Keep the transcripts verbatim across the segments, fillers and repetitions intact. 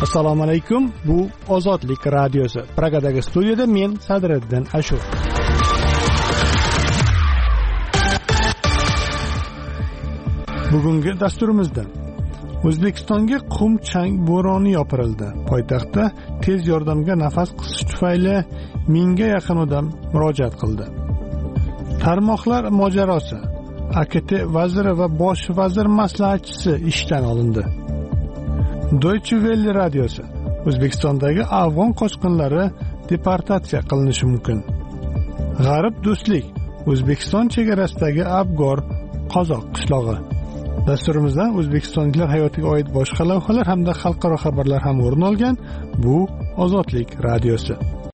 Assalomu alaykum. Bu Ozodlik radiosi. Pragadagi studiyada men Sadriddin Ashur. Bugungi dasturimizda O'zbekistonga qum chang bo'roni yopirildi. Poytaxtda tez yordamga nafas qisish tufayli mingga yaqin odam murojaat qildi. Tarmoqlar mojarosi. A K T vaziri va bosh vazir maslahatchisi ishdan olindi. Deutsche Welle radiosi. O'zbekistondagi afg'on qochqinlari deportatsiya qilinishi mumkin. G'arb do'stlik. O'zbekiston chegarasidagi Abgor qozoq qishlog'i. Dasturimizdan O'zbekistonliklar hayotiga oid boshqa lavhalar hamda xalqaro xabarlar ham o'rin olgan. Bu Ozodlik radiosi.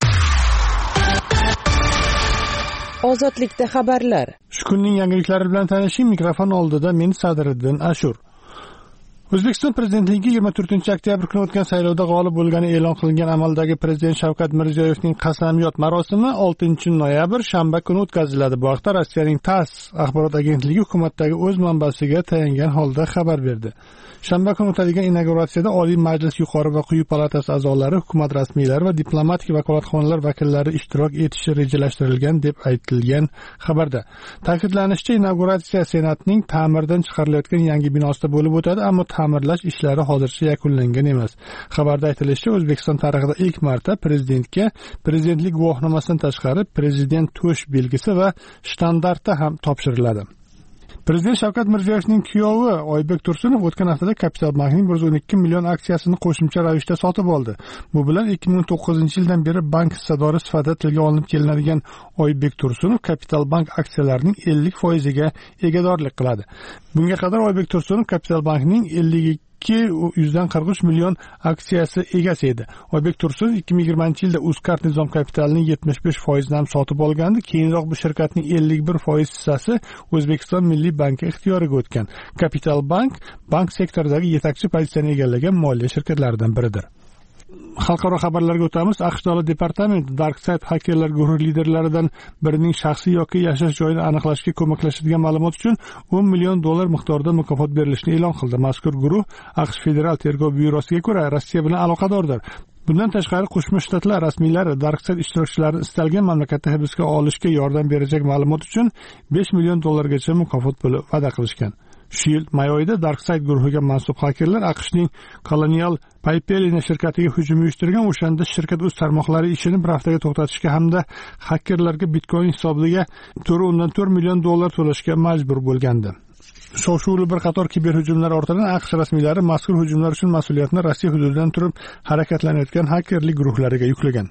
Ozodlikda xabarlar. Shu kunning yangiliklari bilan tanishing. Mikrofon oldida men Sadriddin Ashur. O'zbekiston prezidentligiga yigirma to'rtinchi oktyabr kuni o'tgan saylovda g'olib bo'lgani e'lon qilingan amaldagi prezident Shavkat Mirziyoyevning qasamyod marosimi oltinchi noyabr shanba kuni o'tkaziladi. Bu haqda Rossiyaning TASS axborot agentligi hukumatdagi o'z manbasiga tayangan holda xabar berdi. Shanba kuni o'tadigan inauguratsiyada Oliy Majlis yuqori va quyi palatasi a'zolari, hukumat rasmiylari va diplomatik vakolatxonalar vakillari ishtirok etishi rejalashtirilgan deb aytilgan xabarda. Ta'kidlanishicha, inauguratsiya Senatning ta'mirdan chiqarilayotgan yangi binosida bo'lib o'tadi, ammo ta'mirlash ishlari hozircha yakunlangan emas. Xabarda aytilishicha, O'zbekiston tarixida ilk marta prezidentga prezidentlik guvohnomasidan tashqari prezident to'sh belgisi va shtandarti ham topshiriladi. Prezident Shavkat Mirziyoyevning kuyovi Oybek Tursunov o'tgan haftada Kapital Bankning bir yuz o'n ikki million aksiyasini qo'shimcha ravishda sotib oldi. Bu bilan ikki ming o'n to'qqizinchi yildan beri bank hissadori sifatida tilga olinib kelinadigan Oybek Tursunov Kapital Bank aksiyalarining ellik foiziga egadorlik qiladi. Bunga qadar Oybek Tursunov Kapital Bankning ellik ikki yuzdan qirq uch million aksiyasi egasi edi. Oybek Tursunov ikki ming yigirmanchi yilda Uzcard Nizom kapitalining yetmish besh foizini ham sotib olgandi. Keyinroq bu shirkatning ellik bir foiz hissasi O'zbekiston Milliy banki ixtiyoriga o'tgan. Kapital Bank bank sektoridagi yetakchi pozitsiyani egallagan moliya shirkatlaridan biridir. Xalqaro xabarlarga o'tamiz. AQSh Davlat departamenti DarkSide xakerlar guruhi liderlaridan birining shaxsiy yoki yashash joyini aniqlashga ko'maklashadigan ma'lumot uchun o'n million dollar miqdorida mukofot berilishini e'lon qildi. Mazkur guruh AQSh Federal tergov byurosiga ko'ra Rossiya bilan aloqadordir. Bundan tashqari Qo'shma Shtatlar rasmiylari DarkSide ishtirokchilarini istalgan mamlakatda hibsga olishga yordam berajak ma'lumot uchun besh million dollargacha mukofot puli va'da qilishgan. Shu yil may oyida DarkSide guruhiga mansub xakerlar AQShning Colonial Pipeline shirkatiga hujum uyushtirgan. O'shanda shirkat o'z tarmoqlari ishini bir haftaga to'xtatishga hamda xakerlarga Bitcoin hisobiga to'rt o'ndan to'rt million dollar to'lashga majbur bo'lgandi. Shov-shuvli bir qator kiberhujumlar ortidan AQSh rasmiylari mazkur hujumlar uchun mas'uliyatni Rossiya hududidan turib harakatlanayotgan xakerlik guruhlariga yuklagan.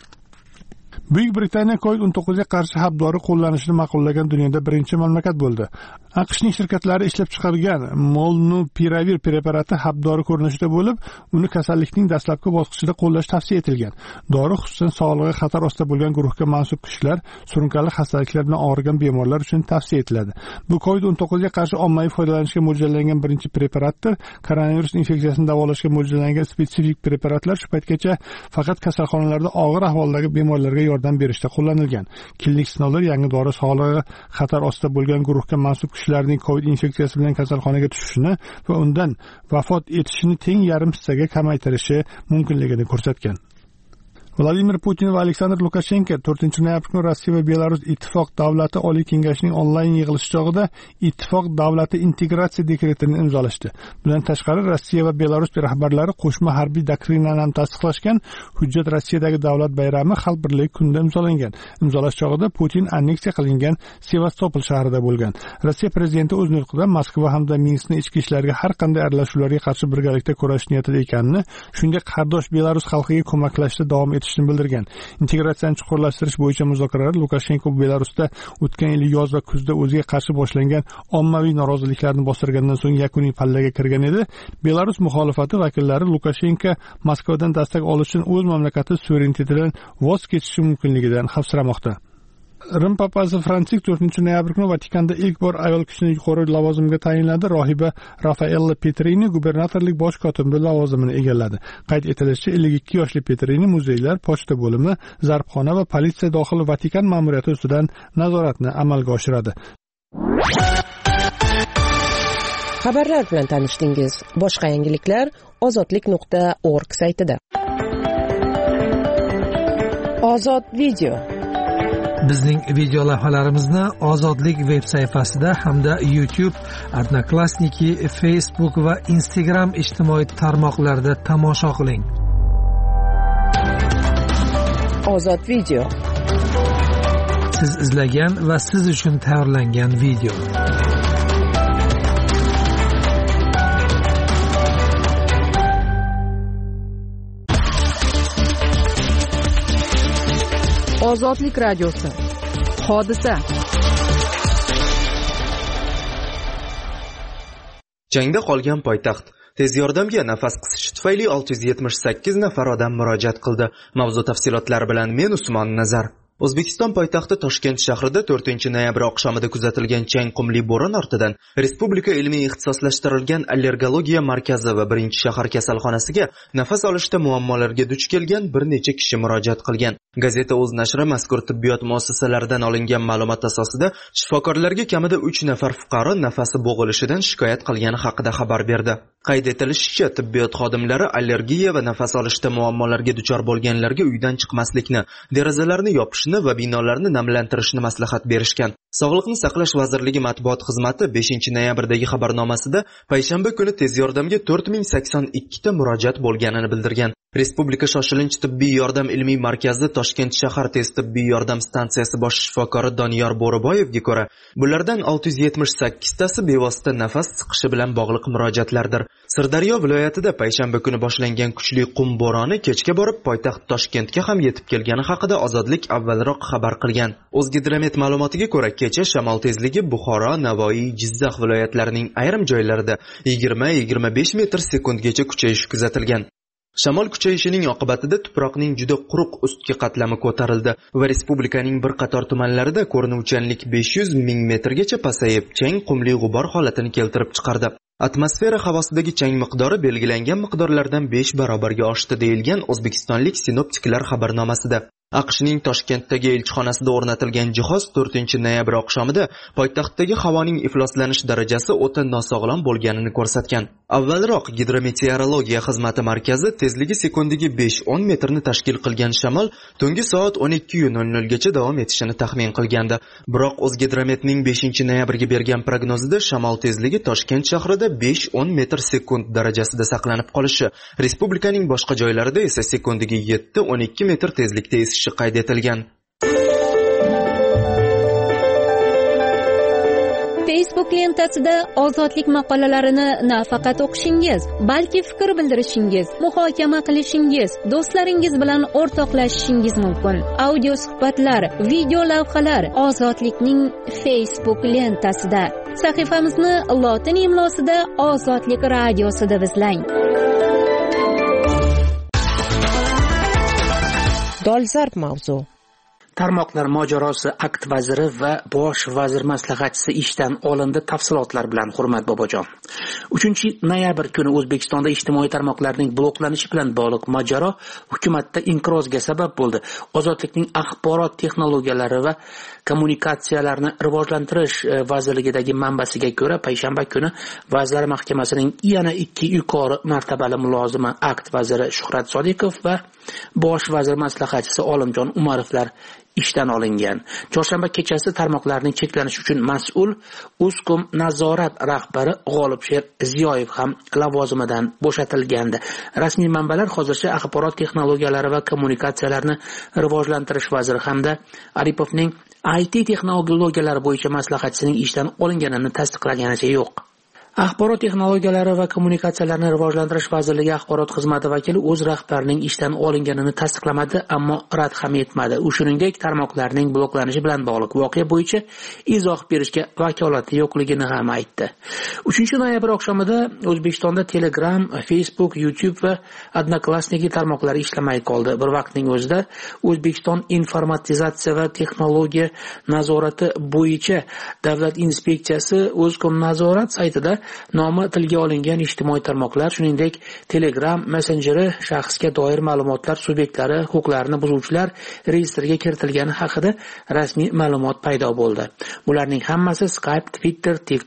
Buyuk Britaniya kovid o'n to'qqizga qarshi habdori qo'llanishini ma'qullagan dunyoda birinchi mamlakat bo'ldi. AQShning shirkatlari ishlab chiqargan Molnupiravir preparati habdori ko'rinishida bo'lib, uni kasallikning dastlabki bosqichida qo'llash tavsiya etilgan. Dori xususan sog'lig'i xatar ostida bo'lgan guruhga mansub kishilar, surunkali xastaliklar bilan og'rigan bemorlar uchun tavsiya etiladi. Bu kovid o'n to'qqizga qarshi ommaviy foydalanishga mo'ljallangan birinchi preparatdir. Koronavirus infeksiyasini davolashga mo'ljallangan spetsifik preparatlar shu paytgacha faqat kasalxonalarda og'ir ahvoldagi bemorlarga yordam berishda qo'llanilgan. Klinik sinovlar yangi dori sog'lig'i xatar ostida bo'lgan guruhga mansub kishilarning COVID infeksiyasi bilan kasalxonaga tushishini va undan vafot etishini teng yarim hissaga kamaytirishi mumkinligini ko'rsatgan. Vladimir Putin va Aleksandr Lukashenko to'rtinchi noyabr kuni Rossiya va Belarus ittifoq davlati oliy kengashining onlayn yig'ilishi chog'ida ittifoq davlati integratsiya dekretini imzolashdi. Bundan tashqari Rossiya va Belarus rahbarlari qo'shma harbiy doktrinani ham tasdiqlashgan. Hujjat Rossiyadagi davlat bayrami xalq birligi kunida imzolangan. Imzolash chog'ida Putin anneksiya qilingan Sevastopol shahrida bo'lgan. Rossiya prezidenti o'z nutqida Moskva hamda Minskning ichki ishlariga har qanday aralashuvlarga qarshi birgalikda kurashish niyatida ekanini, shuningdek qardosh Belarus xalqiga ko'maklashda davom etishni bildirgan. Integratsiyani chuqurlashtirish bo'yicha muzokaralar Lukashenko Belarusda o'tgan yil yoz va kuzda o'ziga qarshi boshlangan ommaviy noroziliklarni bostirgandan so'ng yakuniy pallaga kirgan edi. Belarus muxolifati vakillari Lukashenko Moskvadan dastak olish uchun o'z mamlakati suverenitetidan voz kechishi mumkinligidan xavfsiramoqda. Rim papasi Fransisk to'rtinchi noyabr kuni Vatikanda ilk bor ayol kishini yuqori lavozimga tayinladi. Rohiba Rafaella Petrini gubernatorlik bosh kotibi lavozimini egalladi. Qayd etilishicha, ellik ikki yoshli Petrini muzeylar, pochta bo'limi, zarbxona va politsiya dohili Vatikan ma'muriyati ustidan nazoratni amalga oshiradi. Xabarlar bilan tanishdingiz. Boshqa yangiliklar ozodlik nuqta org saytida. Ozod video. Bizning video lavhalarimizni Ozodlik veb sayfasida hamda YouTube, Odnoklassniki, Facebook va Instagram ijtimoiy tarmoqlarida tomosha qiling. Ozod video. Siz izlagan va siz uchun tayyorlangan video. Ozodlik radiosi. Hodisa. Jangda qolgan poytaxt. Tez yordamga nafas qisishi tufayli olti yuz yetmish sakkiz nafar odam murojaat qildi. Mavzu tafsilotlari bilan men Usmon Nazar. O'zbekiston poytaxti Toshkent shahrida to'rtinchi noyabr oqshomida kuzatilgan chang qumli bo'ron ortidan Respublika ilmiy ixtisoslashtirilgan allergologiya markazi va birinchi shahar kasalxonasiga nafas olishda muammolarga duch kelgan bir necha kishi murojaat qilgan. Gazeta o'z nashri mazkur tibbiyot muassasalaridan olingan ma'lumot asosida shifokorlarga kamida uch nafar fuqaro nafasi bo'g'ilishidan shikoyat qilgani haqida xabar berdi. Qayd etilishicha, tibbiyot xodimlari allergiya va nafas olishda muammolarga duchor bo'lganlarga uydan chiqmaslikni, derazalarni yopishni va binolarni namlantirishni maslahat berishgan. Sog'liqni saqlash vazirligi matbuot xizmati beshinchi noyabrdagi xabarnomasida payshanba kuni tez yordamga to'rt ming sakson ikki ta murojaat bo'lganini bildirgan. Respublika shoshilinch tibbiy yordam ilmiy markazi Toshkent shahar tez tibbiy yordam stansiyasi bosh shifokori Doniyor Bo'riboyevga ko'ra, bulardan olti yuz yetmish sakkiz tasi bevosita nafas siqishi bilan bog'liq murojaatlardir. Sirdaryo viloyatida payshanba kuni boshlangan kuchli qum bo'roni kechga borib poytaxt Toshkentga ham yetib kelgani haqida Ozodlik avvalroq xabar qilgan. O'zgidromet ma'lumotiga ko'ra, kecha shamol tezligi Buxoro, Navoiy, Jizzax viloyatlarining ayrim joylarida yigirma yigirma besh metr sekundgacha kuchayishi kuzatilgan. Shamol kuchayishining oqibatida tuproqning juda quruq ustki qatlami ko'tarildi va respublikaning bir qator tumanlarida ko'rinuvchanlik besh yuz ming metrgacha pasayib, chang qumli g'ubor holatini keltirib chiqardi. Atmosfera havosidagi chang miqdori belgilangan miqdorlardan besh barobarga oshdi deyilgan o'zbekistonlik sinoptiklar xabarnomasida. AQShning Toshkentdagi elchixonasida o'rnatilgan jihoz to'rtinchi noyabr oqshomida poytaxtdagi havoning ifloslanish darajasi o'ta nosog'lom bo'lganini ko'rsatgan. Avvalroq gidrometeorologiya xizmati markazi tezligi sekundiga besh o'n metrni tashkil qilgan shamol tungi soat o'n ikki nol nol gacha davom etishini taxmin qilgandi. Biroq O'zgidrometning beshinchi noyabrga bergan prognozida shamol tezligi Toshkent shahrida besh o'n metr sekund darajasida saqlanib qolishi, respublikaning boshqa joylarida esa sekundiga yetti o'n ikki metr tezlikda esishi qayd etilgan. Facebook lentasida ozodlik maqolalarini nafaqat o'qishingiz, balki fikr bildirishingiz, muhokama qilishingiz, do'stlaringiz bilan o'rtoqlashishingiz mumkin. Audio suhbatlar, video lavhalar Ozodlikning Facebook lentasida. Sahifamizni lotin imlosida Ozodlik radiosida izlang. Dolzarb mavzu. Tarmoqlar mojarosi akt vaziri va bosh vazir maslahatchisi ishdan olindi. Tafsilotlar bilan Hurmat Bobojon. uchinchi noyabr kuni O'zbekistonda ijtimoiy tarmoqlarning bloklanishi bilan bog'liq mojaro hukumatda inqirozga sabab bo'ldi. Ozodlikning axborot texnologiyalari va kommunikatsiyalarni rivojlantirish vazirligidagi manbasiga ko'ra, payshanba kuni Vazirlar Mahkamasining yana ikki yuqori martabali mulozimi akt vaziri Shuhrat Sodiqov va bosh vazir maslahatchisi Olimjon Umarovlar ishdan olingan. Chorshanba kechasi tarmoqlarning cheklanishi uchun mas'ul Uzkom nazorat rahbari G'olibsher Ziyoyev ham lavozimidan bo'shatilgandi. Rasmiy manbalar hozircha axborot texnologiyalari va kommunikatsiyalarni rivojlantirish vaziri hamda Aripovning I T texnologiyalari bo'yicha maslahatchisining ishdan olinganini tasdiqlaganicha yo'q. Axborot texnologiyalari va kommunikatsiyalarni rivojlantirish vazirligi axborot xizmati vakili o'z rahbarining ishdan olinganini tasdiqlamadi, ammo rad ham etmadi. U shuningdek tarmoqlarning bloklanishi bilan bog'liq voqea bo'yicha izoh berishga vakolati yo'qligini ham aytdi. uchinchi noyabr oqshomida O'zbekistonda Telegram, Facebook, YouTube va Odnoklassniki tarmoqlari ishlamay qoldi. Bir vaqtning o'zida O'zbekiston informatizatsiya va texnologiya nazorati bo'yicha davlat inspeksiyasi Uzkom nazorat saytida nomi tilga olingan ijtimoiy tarmoqlar, shuningdek Telegram messenjeri shaxsga doir ma'lumotlar subyektlari huquqlarini buzuvchilar reyestriga kiritilgani haqida rasmiy ma'lumot paydo bo'ldi. Bularning hammasi Skype, Twitter, TikTok,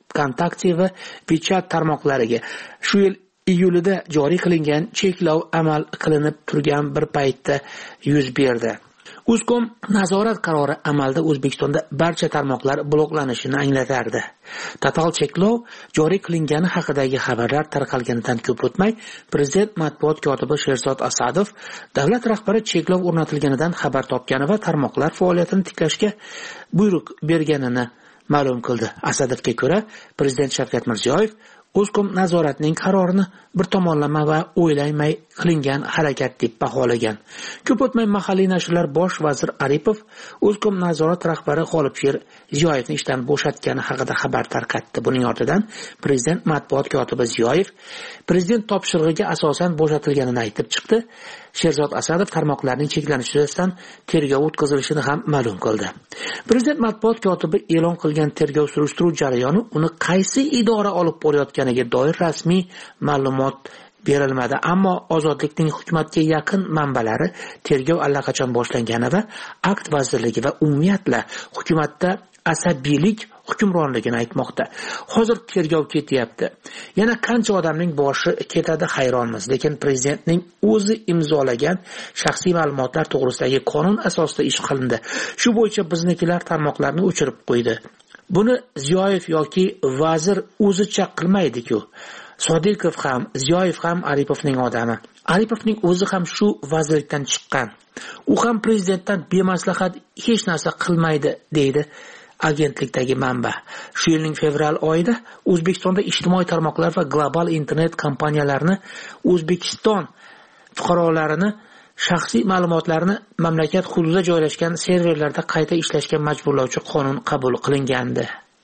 kontakti va WeChat tarmoqlariga shu yil iyulida joriy qilingan cheklov amal qilinib turgan bir paytda yuz berdi. Uzcom nazorat qarori amalda O'zbekistonda barcha tarmoqlar bloklanishini anglatardi. Total cheklov joriy qilingani haqidagi xabarlar tarqalganidan ko'p o'tmay, Prezident matbuot kotibi Sherzod Asadov davlat rahbari cheklov o'rnatilganidan xabar topgani va tarmoqlar faoliyatini tiklashga buyruq berganini ma'lum qildi. Asadovga ko'ra, Prezident Shavkat Mirziyoyev Uzcom nazoratining qarorini bir tomonlama va o'ylamay qilingan harakat deb baholagan. Ko'p o'tmay mahalliy nashrlar bosh vazir Aripov Uzcom nazorat rahbari G'olibsher Ziyoyevni ishdan bo'shatgani haqida xabar tarqatdi. Buning ortidan Prezident matbuot kotibi Ziyoyev prezident topshirig'iga asosan bo'shatilganini aytib chiqdi. Sherzod Asadov tarmoqlarning cheklanishi yuzasidan tergov o'tkazilishini ham ma'lum qildi. Prezident matbuot kotibi e'lon qilgan tergov surishtiruv jarayoni uni qaysi idora olib borayotganiga doir rasmiy ma'lumot berilmadi, ammo Ozodlikning hukumatga yaqin manbalari tergov allaqachon boshlangani va akt vazirligi va umumiyatla hukumatda asabiylik hukmronligini aytmoqda. Hozir tergov ketyapti. Yana qancha odamning boshi ketadi hayronmiz, lekin prezidentning o'zi imzolagan shaxsiy ma'lumotlar to'g'risidagi qonun asosida ish qilindi. Shu bo'yicha biznikilar tarmoqlarni o'chirib qo'ydi. Buni Ziyoyev yoki vazir o'zicha qilmaydi-ku. Sodiqov ham, Ziyoyev ham Aripovning odami. Aripovning o'zi ham shu vazirlikdan chiqqan. U ham prezidentdan bemaslahat hech narsa qilmaydi, deydi agentlikdagi manba. Shu yilning fevral oyida O'zbekistonda ijtimoiy tarmoqlar va global internet kompaniyalarini O'zbekiston fuqarolarini shaxsiy ma'lumotlarini mamlakat hududida joylashgan serverlarda qayta ishlashga majburlovchi qonun qabul qilingandi.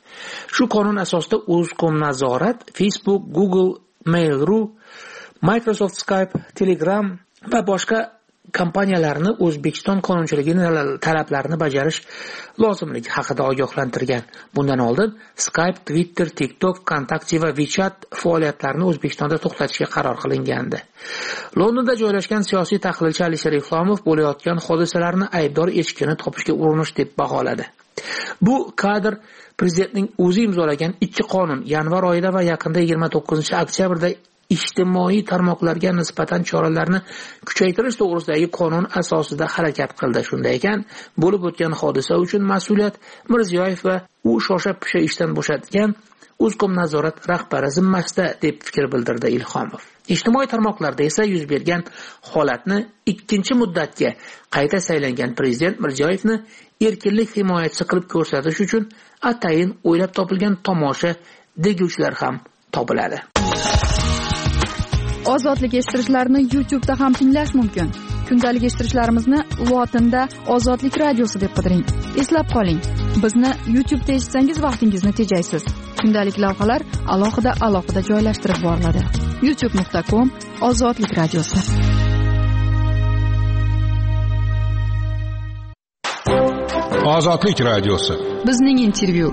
Shu qonun asosida Uzcom nazorat Facebook, Google, Mail.ru, Microsoft Skype, Telegram va boshqa kompaniyalarni O'zbekiston qonunchiligining talablarini bajarish lozimligi haqida ogohlantirgan. Bundan oldin Skype, Twitter, TikTok, Kontakti va WeChat faoliyatlarini O'zbekistonda to'xtatishga qaror qilingandi. Londonda joylashgan siyosiy tahlilchi Alisher Islomov bo'layotgan hodisalarni aybdor echkini topishga urinish deb baholadi. Bu kadr prezidentning o'zi imzolagan ikki qonun yanvar oyida va yaqinda yigirma to'qqizinchi oktyabrda ijtimoiy tarmoqlarga nisbatan choralarni kuchaytirish to'g'risidagi qonun asosida harakat qildi. Shunday ekan, bo'lib o'tgan hodisa uchun mas'uliyat Mirziyoyev va u shosha-pisha ishdan bo'shatgan Uzcom nazorat rahbari zimmasida deb fikr bildirdi Ilhomov. Ijtimoiy tarmoqlarda esa yuz bergan holatni ikkinchi muddatga qayta saylangan prezident Mirziyoyevni erkinlik himoyachisi qilib ko'rsatish uchun atayin o'ylab topilgan tomosha deguvchilar ham topiladi. Ozodlik eshitishlarini YouTube'da ham tinglash mumkin. Kundalik eshitirishlarimizni lotinda Ozodlik radiosi deb qidiring. Eslab qoling, bizni YouTube'da eshitsangiz vaqtingizni tejaysiz. Kundalik lavhalar alohida alohida joylashtirib boriladi. youtube nuqta com Ozodlik radiosi. Ozodlik radiosi. Bizning intervyu.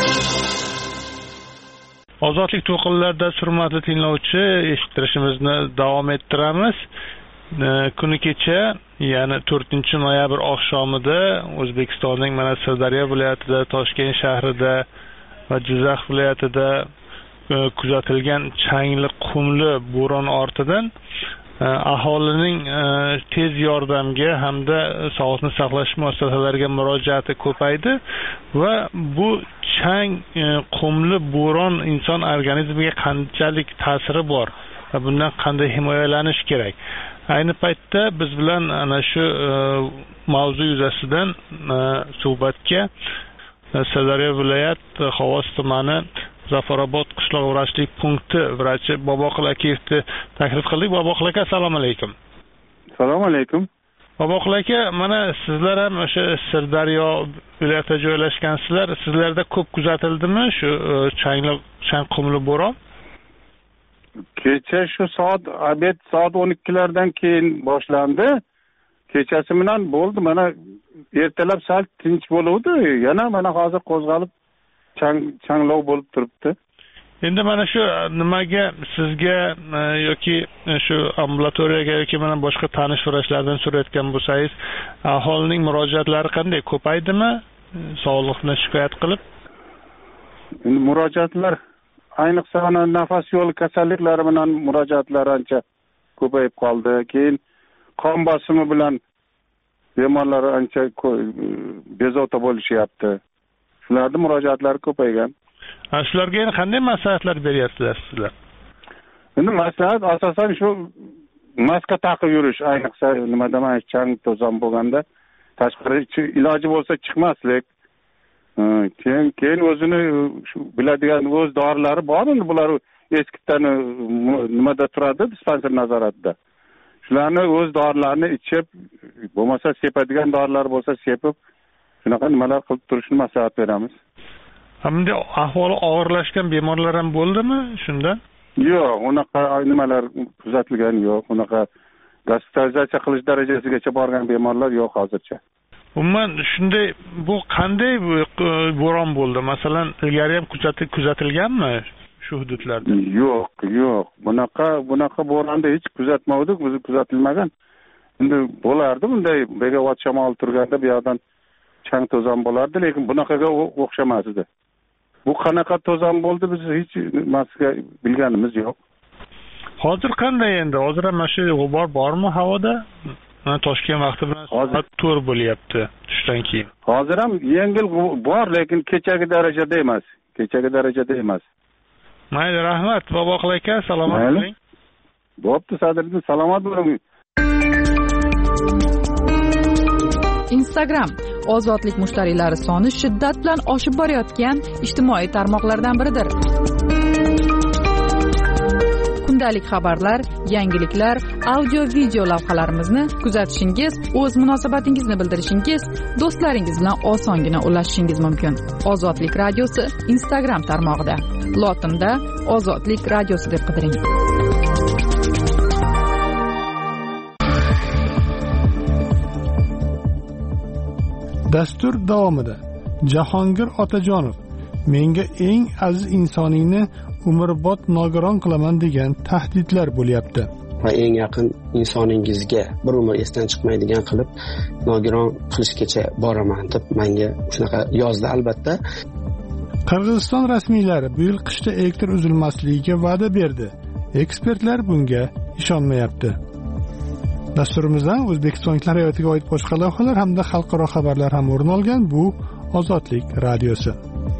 Ozodlik to'qinlarida hurmatli tinglovchi, eshittirishimizni davom ettiramiz. Kuni kecha, ya'ni to'rtinchi noyabr oqshomida O'zbekistonning mana Sirdaryo viloyatida, Toshkent shahrida va Jizzax viloyatida kuzatilgan changli, qumli bo'ron ortidan aholining tez yordamga hamda sog'liqni saqlash muassasalariga murojaati ko'paydi va bu chang, qumli bo'ron inson organizmiga qanchalik ta'siri bor va bundan qanday himoyalanish kerak? Ayni paytda biz bilan ana shu mavzu yuzasidan suhbatga Sirdaryo viloyat Xovos tumani Zafarobod qishloq vrachlik punkti vrachi Boboqul Akiyevni taklif qildik. Boboqul aka, assalomu alaykum. Assalomu alaykum. Boboqul aka, mana sizlar ham o'sha Sirdaryo viloyatida joylashgansizlar. Sizlarda ko'p kuzatildimi shu changli, chang qumli bo'ron? Kecha shu soat obed soat o'n ikkilardan keyin boshlandi. Kechasi bilan bo'ldi. Mana ertalab sal tinch bo'luvdi. Yana mana hozir qo'zg'alib chang changlov bo'lib turibdi. Endi mana shu nimaga sizga yoki shu ambulatoriyaga yoki mana boshqa tanish vrachlardan so'rayotgan bo'lsangiz, aholining murojaatlari qanday, ko'paydimi? Sog'liqni shikoyat qilib? endi murojaatlar ayniqsa ana nafas yo'li kasalliklari bilan murojaatlar ancha ko'payib qoldi. Keyin qon bosimi bilan bemorlar ancha bezovta bo'lishyapti. Shularning murojaatlari ko'paygan. Shularga endi qanday maslahatlar beryapsizlar sizlar? Endi maslahat asosan shu maska taqib yurish, ayniqsa nima demak, chang to'zon bo'lganda tashqari iloji bo'lsa chiqmaslik. Keyin keyin o'zini shu biladigan o'z dorilari bor, endi bular eskidan nimada turadi, dispanser nazoratida. Shularni o'z dorilarini ichib, bo'lmasa sepadigan dorilar bo'lsa sepib, shunaqa nimalar qilib turishni maslahat beramiz. Hamda ahvoli og'irlashgan bemorlar ham bo'ldimi shunda? Yo'q, unaqa nimalar kuzatilgani yo'q. Unaqa gospitalizatsiya qilish darajasigacha borgan bemorlar yo'q hozircha. Umuman shunday bu qanday bo'ron bo'ldi? Masalan, ilgari ham kuzatilganmi shu hududlarda? Yo'q, yo'q. Bunaqa bunaqa bo'ronda hech kuzatmadik, biz kuzatilmagan. Endi bo'lardi bunday begavot shamol turganda bu yoqdan chang to'zon bo'lardi, lekin bunaqaga o'xshamas edi. Bu qanaqa to'zon bo'ldi biz hech nimasiga bilganimiz yo'q. Hozir qanday endi? Hozir ham mana shu g'ubor bormi havoda? Mana Toshkent vaqti bilan soat to'rt bo'lyapti tushdan keyin. Hozir ham yengil bor, lekin kechagi darajada emas. Kechagi darajada emas. Mayli, rahmat. Boboqil aka, salomat bo'ling. Bo'pti, Sadriddin, salomat bo'ling. Instagram ozodlik mushtariylari soni shiddat bilan oshib borayotgan ijtimoiy tarmoqlardan biridir. Kundalik xabarlar, yangiliklar, audio video lavhalarimizni kuzatishingiz, o'z munosabatingizni bildirishingiz, do'stlaringiz bilan osongina ulashishingiz mumkin. Ozodlik radiosi Instagram tarmog'ida. Lotinda Ozodlik radiosi deb qidiring. Dastur davomida Jahongir Otajonov menga eng aziz insoningni umrbod nogiron qilaman degan tahdidlar bo'lyapti. Va eng yaqin insoningizga bir umr esdan chiqmaydigan qilib nogiron qilishgacha boraman deb menga shunaqa yozdi. Albatta, Qirg'iziston rasmiylari bu yil qishda elektr uzilmasligiga va'da berdi. Ekspertlar bunga ishonmayapti. Dasturimizdan O'zbekistonliklar hayotiga oid boshqa lavhalar hamda xalqaro xabarlar ham o'rin olgan. Bu Ozodlik radiosi.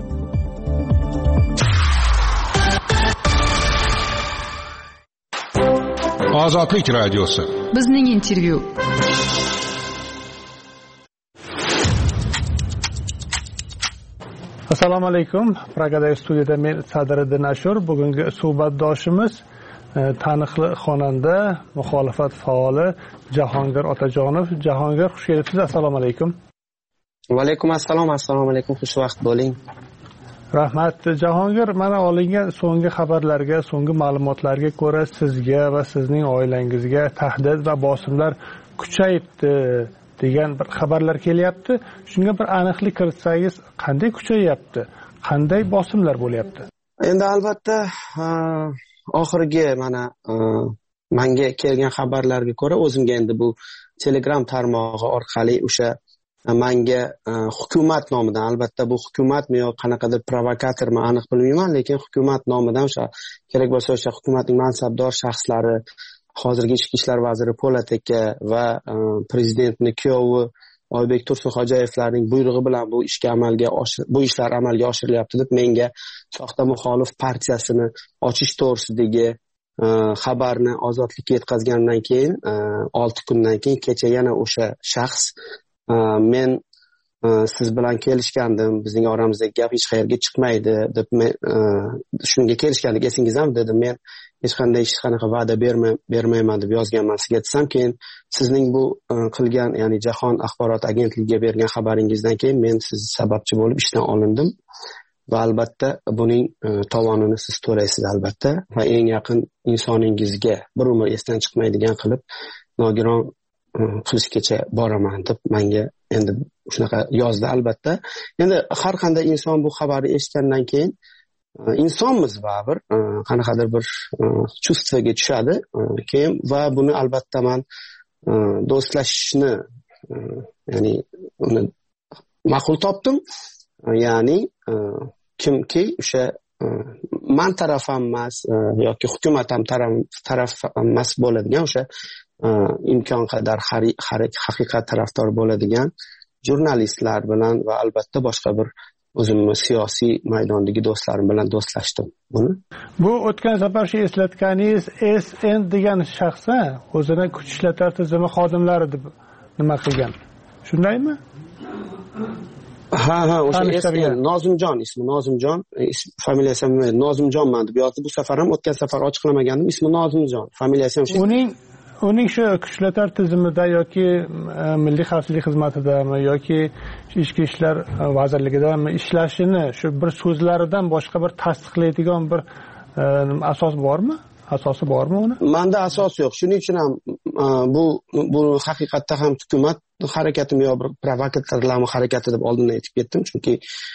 Ozodlik radiosi. Bizning intervyu. Assalomu alaykum. Pragadagi studiyada men Sadriddin Ashur. Bugungi suhbatdoshimiz taniqli xonanda, muxolifat faoli Jahongir Otajonov. Jahongir, xush kelibsiz. Assalomu alaykum. Va alaykum assalom. Assalomu alaykum. Xushvaqt bo'ling. Rahmat. Jahongir, mana olingan so'nggi xabarlarga, so'nggi ma'lumotlarga ko'ra sizga va sizning oilangizga tahdid va bosimlar kuchayibdi degan bir xabarlar kelyapti. Shunga bir aniqlik kiritsangiz, qanday kuchayapti? Qanday bosimlar bo'lyapti? Endi albatta oxirgi mana menga kelgan xabarlarga ko'ra o'zimga endi bu Telegram tarmog'i orqali o'sha menga hukumat nomidan, albatta bu hukumatmi yo qanaqadir provokatormi aniq bilmayman, lekin hukumat nomidan o'sha kerak bo'lsa o'sha hukumatning mansabdor shaxslari, hozirgi ichki ishlar vaziri Po'lat aka va prezidentning kuyovi Oybek Tursunxo'jayevlarning buyrug'i bilan bu ishga amalga bu ishlar amalga oshirilyapti deb menga soxta muxolif partiyasini ochish to'g'risidagi xabarni Ozodlikka yetkazgandan keyin olti kundan keyin kecha yana o'sha shaxs men siz bilan kelishgandim, bizning oramizdagi gap hech qayerga chiqmaydi deb men shunga kelishgandik, esingizdami dedim. Men hech qanday hech qanaqa va'da bermayman deb yozganman sizga desam, keyin sizning bu qilgan, ya'ni Jahon axborot agentligiga bergan xabaringizdan keyin men siz sababchi bo'lib ishdan olindim va albatta buning tovonini siz to'laysiz albatta. Va eng yaqin insoningizga bir umr esdan chiqmaydigan qilib nogiron qilishgacha boraman deb menga endi shunaqa yozdi. Albatta, endi har qanday inson bu xabarni eshitgandan keyin insonmiz baribir qanaqadir bir chuvstvoga tushadi keyin va buni albatta men do'stlashishni ya'ni uni ma'qul topdim. Ya'ni kimki o'sha man taraf ham emas yoki hukumat ham taraf emas bo'ladigan o'sha imkon qadar haqiqat tarafdor bo'ladigan jurnalistlar bilan va albatta boshqa bir o'zimni siyosiy maydondagi do'stlarim bilan do'stlashdim buni. Bu o'tgan safar shu eslatganingiz S N degan shaxsa o'zini kuch ishlatar tizimi xodimlari deb nima qilgan. Shundaymi? Ha ha, o'sha S N Nozimjon ismi, Nozimjon, familiyasi ham Nozimjonman deb yozdi. Bu safar ham o'tgan safar ochiqlamagandim, ismi Nozimjon, familiyasi ham shu. Uning uning shu kuchlatar tizimida yoki milliy xavfsizlik xizmatidami yoki ichki ishlar vazirligidami ishlashini shu bir so'zlaridan boshqa bir tasdiqlaydigan bir asos bormi? Asosi bormi uni? Menda asos yo'q. Shuning uchun ham bu bu haqiqatda ham hukumat harakatimi yo bir provokatorlarning harakati deb oldindan aytib ketdim, chunki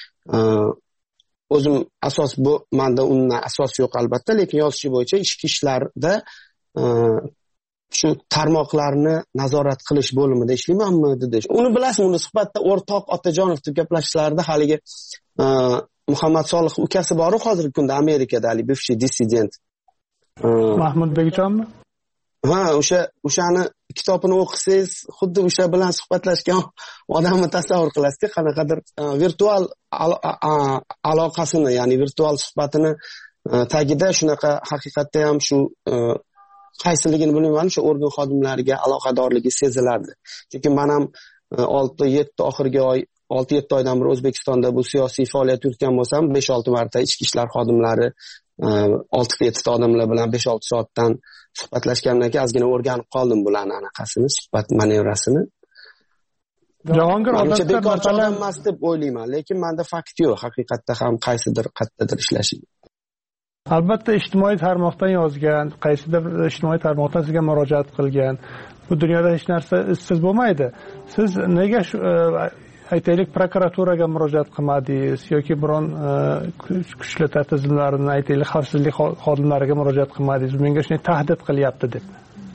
o'zim asos bu menda undan asos yo'q albatta, lekin yozishi bo'yicha ichki ishlarda shu tarmoqlarni nazorat qilish bo'limida ishlaymanmi dedi. Uni bilasizmi, uni suhbatda o'rtoq Otajonov deb gaplashishlarida haligi Muhammad Solih ukasi bor-ku hozirgi kunda Amerikada, hali bivshiy dissident. Mahmudbekjonmi? Ha, o'sha o'shani kitobini o'qisangiz, xuddi o'sha bilan suhbatlashgan odamni tasavvur qilasizki, qanaqadir virtual aloqasini, ya'ni virtual suhbatini tagida shunaqa haqiqatda ham shu qaysiligini bilmayman, shu organ xodimlariga aloqadorligi sezilardi. Chunki men ham olti yetti oxirgi oy olti yetti oydan beri O'zbekistonda bu siyosiy faoliyat yuritgan bo'lsam, besh olti marta ichki ishlar xodimlari olti yetti ta odamlar bilan besh olti soatdan suhbatlashgandan keyin ozgina o'rganib qoldim bularning anaqasini, suhbat manevrasini. Jahongir odatda masalan emas deb o'ylayman, lekin menda fakt yo'q, haqiqatda ham qaysidir qayerdadir ishlashi. Albatta ijtimoiy tarmoqdan yozgan, qaysidir ijtimoiy tarmoqdan sizga murojaat qilgan. Bu dunyoda hech narsa izsiz bo'lmaydi. Siz nega shu aytaylik prokuraturaga murojaat qilmadingiz yoki biron kuchlar tizimlarini aytaylik xavfsizlik xodimlariga murojaat qilmadingiz? Menga shunday tahdid qilyapti deb.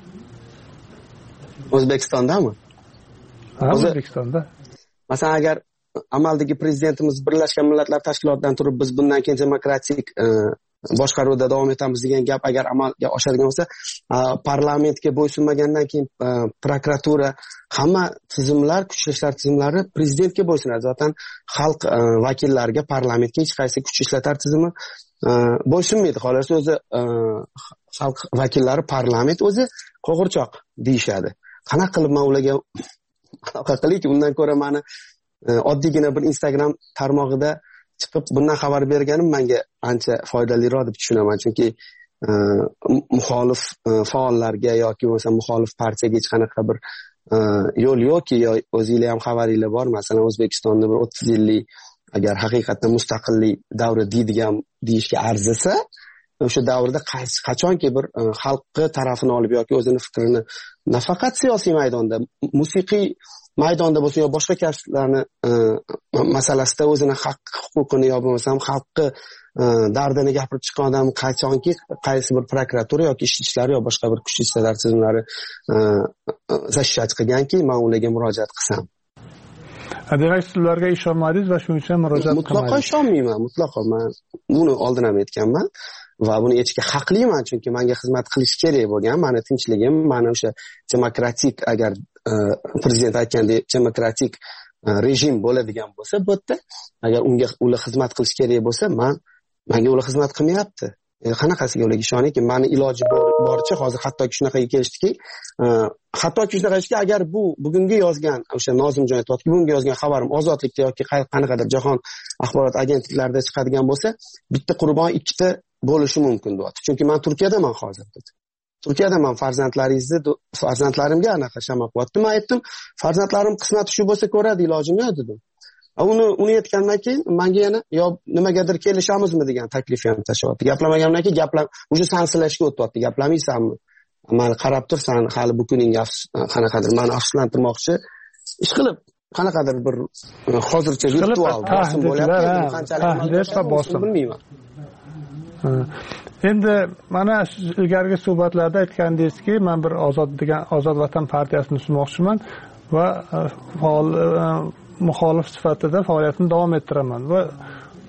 O'zbekistondami? Ha, O'zbekistonda. Masalan, agar amaldagi prezidentimiz Birlashgan Millatlar Tashkilotidan turib biz bundan keyin demokratik boshqaruvda davom etamiz degan gap agar amalga oshadigan bo'lsa, parlamentga bo'ysunmagandan keyin prokuratura, hamma tizimlar, kuch ishlar tizimlari prezidentga bo'ysunadi. Zotan xalq vakillariga, parlamentga hech qaysi kuch ishlar tizimi bo'ysunmaydi. Xolos o'zi xalq vakillari, parlament o'zi qo'g'irchoq deyishadi. Qanaqa qilib men ularga aloqa qilayki, undan ko'ra meni oddiygina bir Instagram tarmog'ida chiqib bundan xabar berganim menga ancha foydaliroq deb tushunaman, chunki muxolif faollarga yoki bo'lmasa muxolif partiyaga hech qanaqa bir yo'l yo'qki, yo o'zingizlar ham xabaringlar bor. Masalan, O'zbekistonda bir o'ttiz yillik agar haqiqatdan mustaqillik davri deydigan deyishga arzisa, o'sha davrda qachonki bir xalqi tarafini olib yoki o'zini fikrini nafaqat siyosiy maydonda, musiqiy maydonda bo'lsa yo boshqa kasblarni masalasida o'zini haq huquqini yo bo'lmasam xalqni dardini gapirib chiqqan odam qachonki qaysi bir prokuratura yoki ichki ishlar yo boshqa bir kuch ishlar tizimlari защищать qilganki, men ularga murojaat qilsam. Demak, siz ularga ishonmadingiz va shuning uchun murojaat qilmadingiz. Mutlaqo ishonmayman, mutlaqo. Men buni oldin ham aytganman va buni aytishga haqliman, chunki menga xizmat qilish kerak bo'lgan, meni tinchligim, meni o'sha demokratik, agar prezident aytgandek demokratik rejim bo'ladigan bo'lsa, bu yerda agar unga ular xizmat qilish kerak bo'lsa, men menga ular xizmat qilmayapti. Qanaqasiga ularga ishonayki, meni iloji boricha hozir hattoki shunaqaga kelishdiki, hattoki shunaqa kelishdiki, agar bu bugungi yozgan o'sha Nozimjon aytayotgan bugungi yozgan xabarim Ozodlikda yoki qanaqadir jahon axborot agentliklarida chiqadigan bo'lsa, bitta qurbon ikkita bo'lishi mumkin deyapti. Chunki men Turkiyadaman hozir dedi. Turkiyada men farzandlaringizni farzandlarimga anaqa shamoq qilyapti. Men aytdim, farzandlarim qismati shu bo'lsa ko'radi, ilojim yo'q dedim. Uni uni aytgandan keyin menga yana yo nimagadir kelishamizmi degan taklif ham tashlayapti. Gaplamagandan keyin gaplam o'sha sansilashga o'tyapti. Gaplamaysanmi? Meni qarab tursan, hali bu kuning qanaqadir meni afsuslantirmoqchi ish qilib, qanaqadir bir hozircha virtual bosim bo'lyapti. Qanchalik bosim bilmayman. Endi mana ilgarigi suhbatlarda aytgandingizki, men bir Ozod degan Ozod Vatan partiyasini tuzmoqchiman va faol muxolif sifatida faoliyatini davom ettiraman va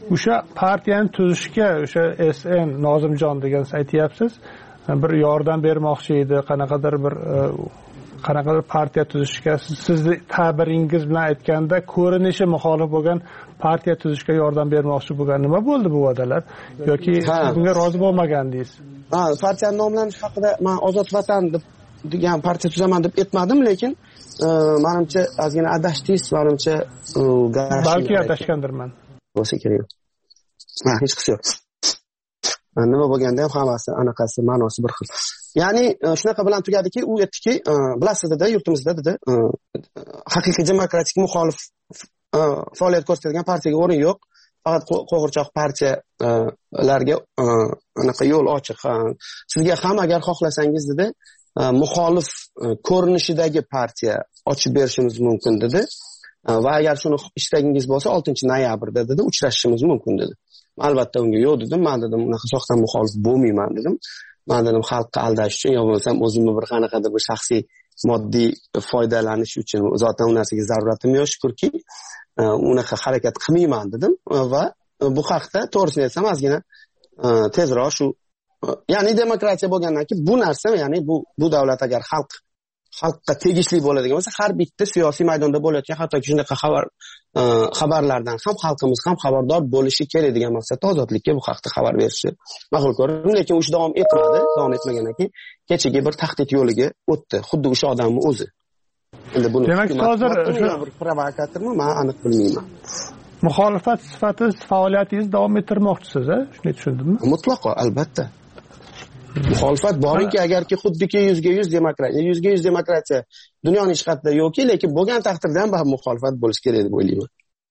o'sha partiyani tuzishga o'sha S N Nozimjon degan aytyapsiz, bir yordam bermoqchi edi, qanaqadir bir qanaqadir partiya tuzishga, sizni ta'biringiz bilan aytganda ko'rinishi muxolif bo'lgan partiya tuzishga yordam bermoqchi bo'lgan. Nima bo'ldi bu va'dalar yoki bunga rozi bo'lmagandingiz? Ha, partiya nomlanishi haqida men Ozod Vatan deb degan partiya tuzaman deb aytmadim, lekin menimcha ozgina adashdingiz, menimcha balki adashgandirman. Bo'lsa kerak. Ha, hech qisi yo'q. Nima bo'lganda ham hammasi anaqasi ma'nosi bir xil. Ya'ni shunaqa bilan tugadiki, u aytdiki, bilasiz dedi, yurtimizda dedi, haqiqiy demokratik muxolif faoliyat ko'rsatadigan partiyaga o'rin yo'q. Faqat qo'g'irchoq partiyalarga anaqa yo'l ochiq. Sizga ham agar xohlasangiz dedi, muxolif ko'rinishidagi partiya ochib berishimiz mumkin dedi. Va agar shuni istagingiz bo'lsa oltinchi noyabrda dedi, uchrashishimiz mumkin dedi. Albatta unga yo'q dedim. Men dedim, unaqa soxta muxolif bo'lmayman dedim. Men dedim, xalqqa aldash uchun yo bo'lmasam o'zimni bir qanaqadir bir shaxsiy moddiy foydalanish uchun zotan u narsaga zaruratim yo'q, shukrki, unaqa harakat qilmayman dedim va bu haqda to'g'risini aytsam ozgina tezroq shu, ya'ni demokratiya bo'lgandan keyin bu narsa, ya'ni bu bu davlat agar xalq xalqqa tegishli bo'ladigan bo'lsa, har bitta siyosiy maydonda bo'layotgan hattoki shunaqa xabar xabarlardan ham xalqimiz ham xabardor bo'lishi kerak degan maqsadda Ozodlikka bu haqda xabar berishni ma'qul ko'rdim. Lekin u ish davom etmadi. Davom etmagandan keyin kechagi bir tahdid yo'liga o'tdi. Xuddi o'sha odamning o'zi. Endi buni demak, hozir bir provokatormi, men aniq bilmayman. Muxolifat sifatida faoliyatingizni davom ettirmoqchisiz, a? Shuni tushundimmi? Mutlaqo, albatta. Muxolifat borinki, agarki xuddiki yuzga yuz demokratiya, yuzga yuz demokratiya dunyoning hech qayerida yo'qki, lekin bo'lgan taqdirda ham bu muxolifat bo'lishi kerak deb o'ylayman.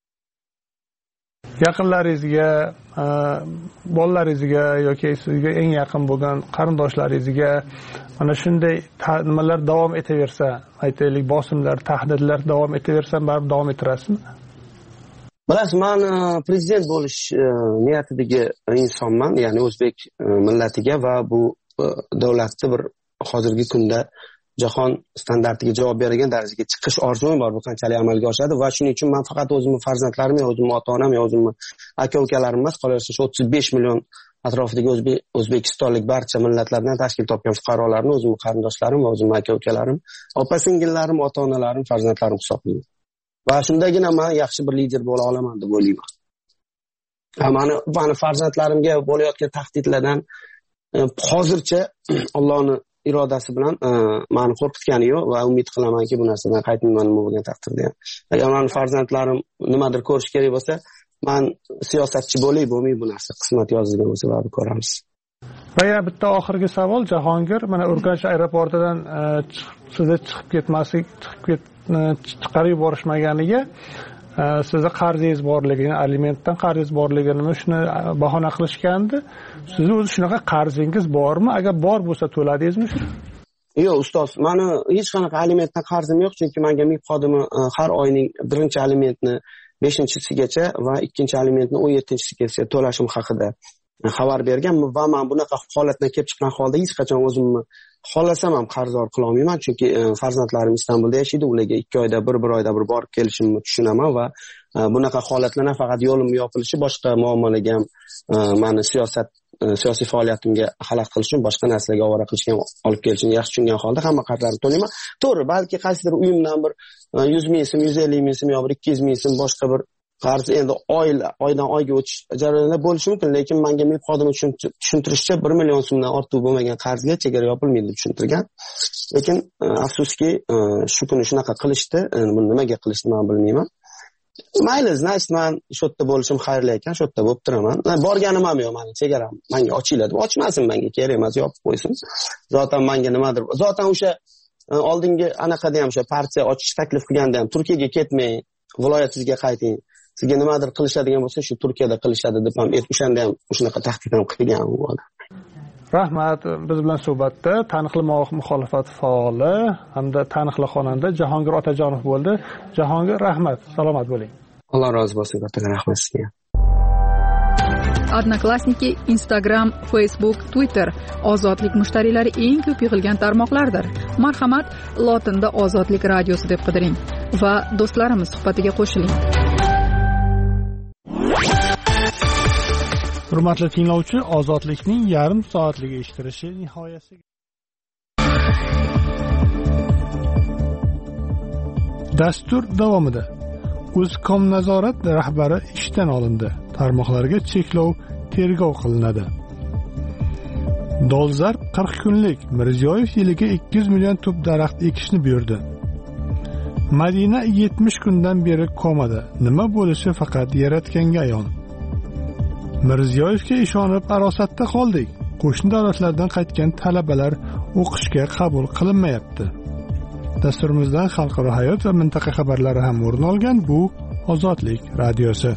Yaqinlaringizga, bolalaringizga yoki sizga eng yaqin bo'lgan qarindoshlaringizga mana shunday nimalar davom etaversa, aytaylik, bosimlar, tahdidlar davom etaversa, baribir davom ettirasizmi? Bilasiz, men prezident bo'lish niyatidagi insonman, ya'ni o'zbek millatiga va bu davlatni bir hozirgi kunda jahon standartiga javob beradigan darajaga chiqish orzum bor. Bu qanchalik amalga oshadi va shuning uchun men faqat o'zimning farzandlarim, o'zimning ota-onam, o'zimning aka-ukalarim emas, qolaversa shu o'ttiz besh million atrofidagi o'zbek o'zbekistonlik barcha millatlardan tashkil topgan fuqarolarni o'zimning qarindoshlarim va o'zimning aka-ukalarim, opa-singillarim, ota-onalarim, farzandlarim hisoblayman. Va shundagina men yaxshi bir lider bo'la olaman deb o'ylayman. Mani mani farzandlarimga bo'layotgan tahdidlardan hozircha Allohning irodasi bilan meni qo'rqitgani yo'q va umid qilamanki bu narsadan qaytmayman bo'lgan taqdirda ham. Agar meni farzandlarim nimadir ko'rish kerak bo'lsa, men siyosatchi bo'lay, bo'lmay bu narsa qismat yozilgan bo'lsa baribir ko'ramiz. Va yana bitta oxirgi savol, Jahongir, mana Urganch aeroportidan sizni chiqib ketmaslik, chiqib ket chiqarib yuborishmaganiga sizni qarzingiz borligini, alimentdan qarzingiz borligini shuni bahona qilishgandi. Sizni o'zi shunaqa qarzingiz bormi? Agar bor bo'lsa to'ladingizmi? Yo'q, ustoz, meni hech qanaqa alimentdan qarzim yo'q, chunki menga M I B xodimi har oyning birinchi alimentni beshinchisigacha va ikkinchi alimentni o'n yettinchisigacha to'lashim haqida xabar bergan va men bunaqa holatdan kelib chiqqan holda hech qachon o'zimni xohlasam ham qarzdor qila olmayman, chunki farzandlarim Istanbulda yashaydi, ularga ikki oyda bir bir oyda bir borib kelishimni tushunaman va bunaqa holatlar nafaqat yo'lim yopilishi, boshqa muammolarga ham meni siyosat siyosiy faoliyatimga xalaqit qilish uchun boshqa narsalarga ovora qilishga olib kelishini yaxshi tushungan holda hamma qarzlarni to'layman. To'g'ri, balki qaysidir uyimdan bir yuz ming so'm, yuz ellik ming so'm yo bir ikki yuz ming so'm boshqa bir qarz endi oy oydan oyga o'tish jarayonida bo'lishi mumkin, lekin menga M I B xodimi tushuntirishcha bir million so'mdan ortiq bo'lmagan qarzga chegara yopilmaydi deb tushuntirgan. Lekin afsuski shu kuni shunaqa qilishdi. Buni nimaga qilishni men bilmayman. Mayli, значит, men shu yerda bo'lishim xayrli ekan, shu yerda bo'lib turaman. Borganim ham yo'q, meni chegaram menga ochiladi. Ochmasin, menga kerak emas, yopib qo'ysin. Zotan menga nimadir. Zotan o'sha oldingi anaqada ham o'sha partiya ochish taklif qilganda ham Turkiyaga ketmang, viloyatingizga qayting. Sizga nimadir qilishadigan bo'lsa, shu Turkiyada qilishadi deb ham o'shanda ham shunaqa tahdid ham qilgan u odam. Rahmat, biz bilan suhbatda taniqli muxolifat faoli hamda taniqli xonanda Jahongir Otajonov bo'ldi. Jahongir, rahmat, salomat bo'ling. Alloh rozi bo'lsin, katta rahmat sizga. Odnoklassniki, Instagram, Facebook, Twitter ozodlik mushtariylari eng ko'p yig'ilgan tarmoqlardir. Marhamat, lotinda Ozodlik radiosi deb qidiring va do'stlarimiz suhbatiga qo'shiling. Hurmatli tinglovchi, ozodlikning yarim soatlik eshittirishi nihoyasiga. Dastur davomida O'zkom nazorat rahbari ishdan olindi. Tarmoqlarga cheklov tergov qilinadi. Dolzarb qirq kunlik Mirziyoyev yiliga ikki yuz million tup daraxt ekishni buyurdi. Madina yetmish kundan beri komada. Nima bo'lishi faqat Yaratganga ayon. Mirziyoyevga ishonib arosatda qoldik. Qo'shni davlatlardan qaytgan talabalar o'qishga qabul qilinmayapti. Dasturimizdan xalqaro hayot va mintaqa xabarlari ham o'rin olgan bu Ozodlik radiosi.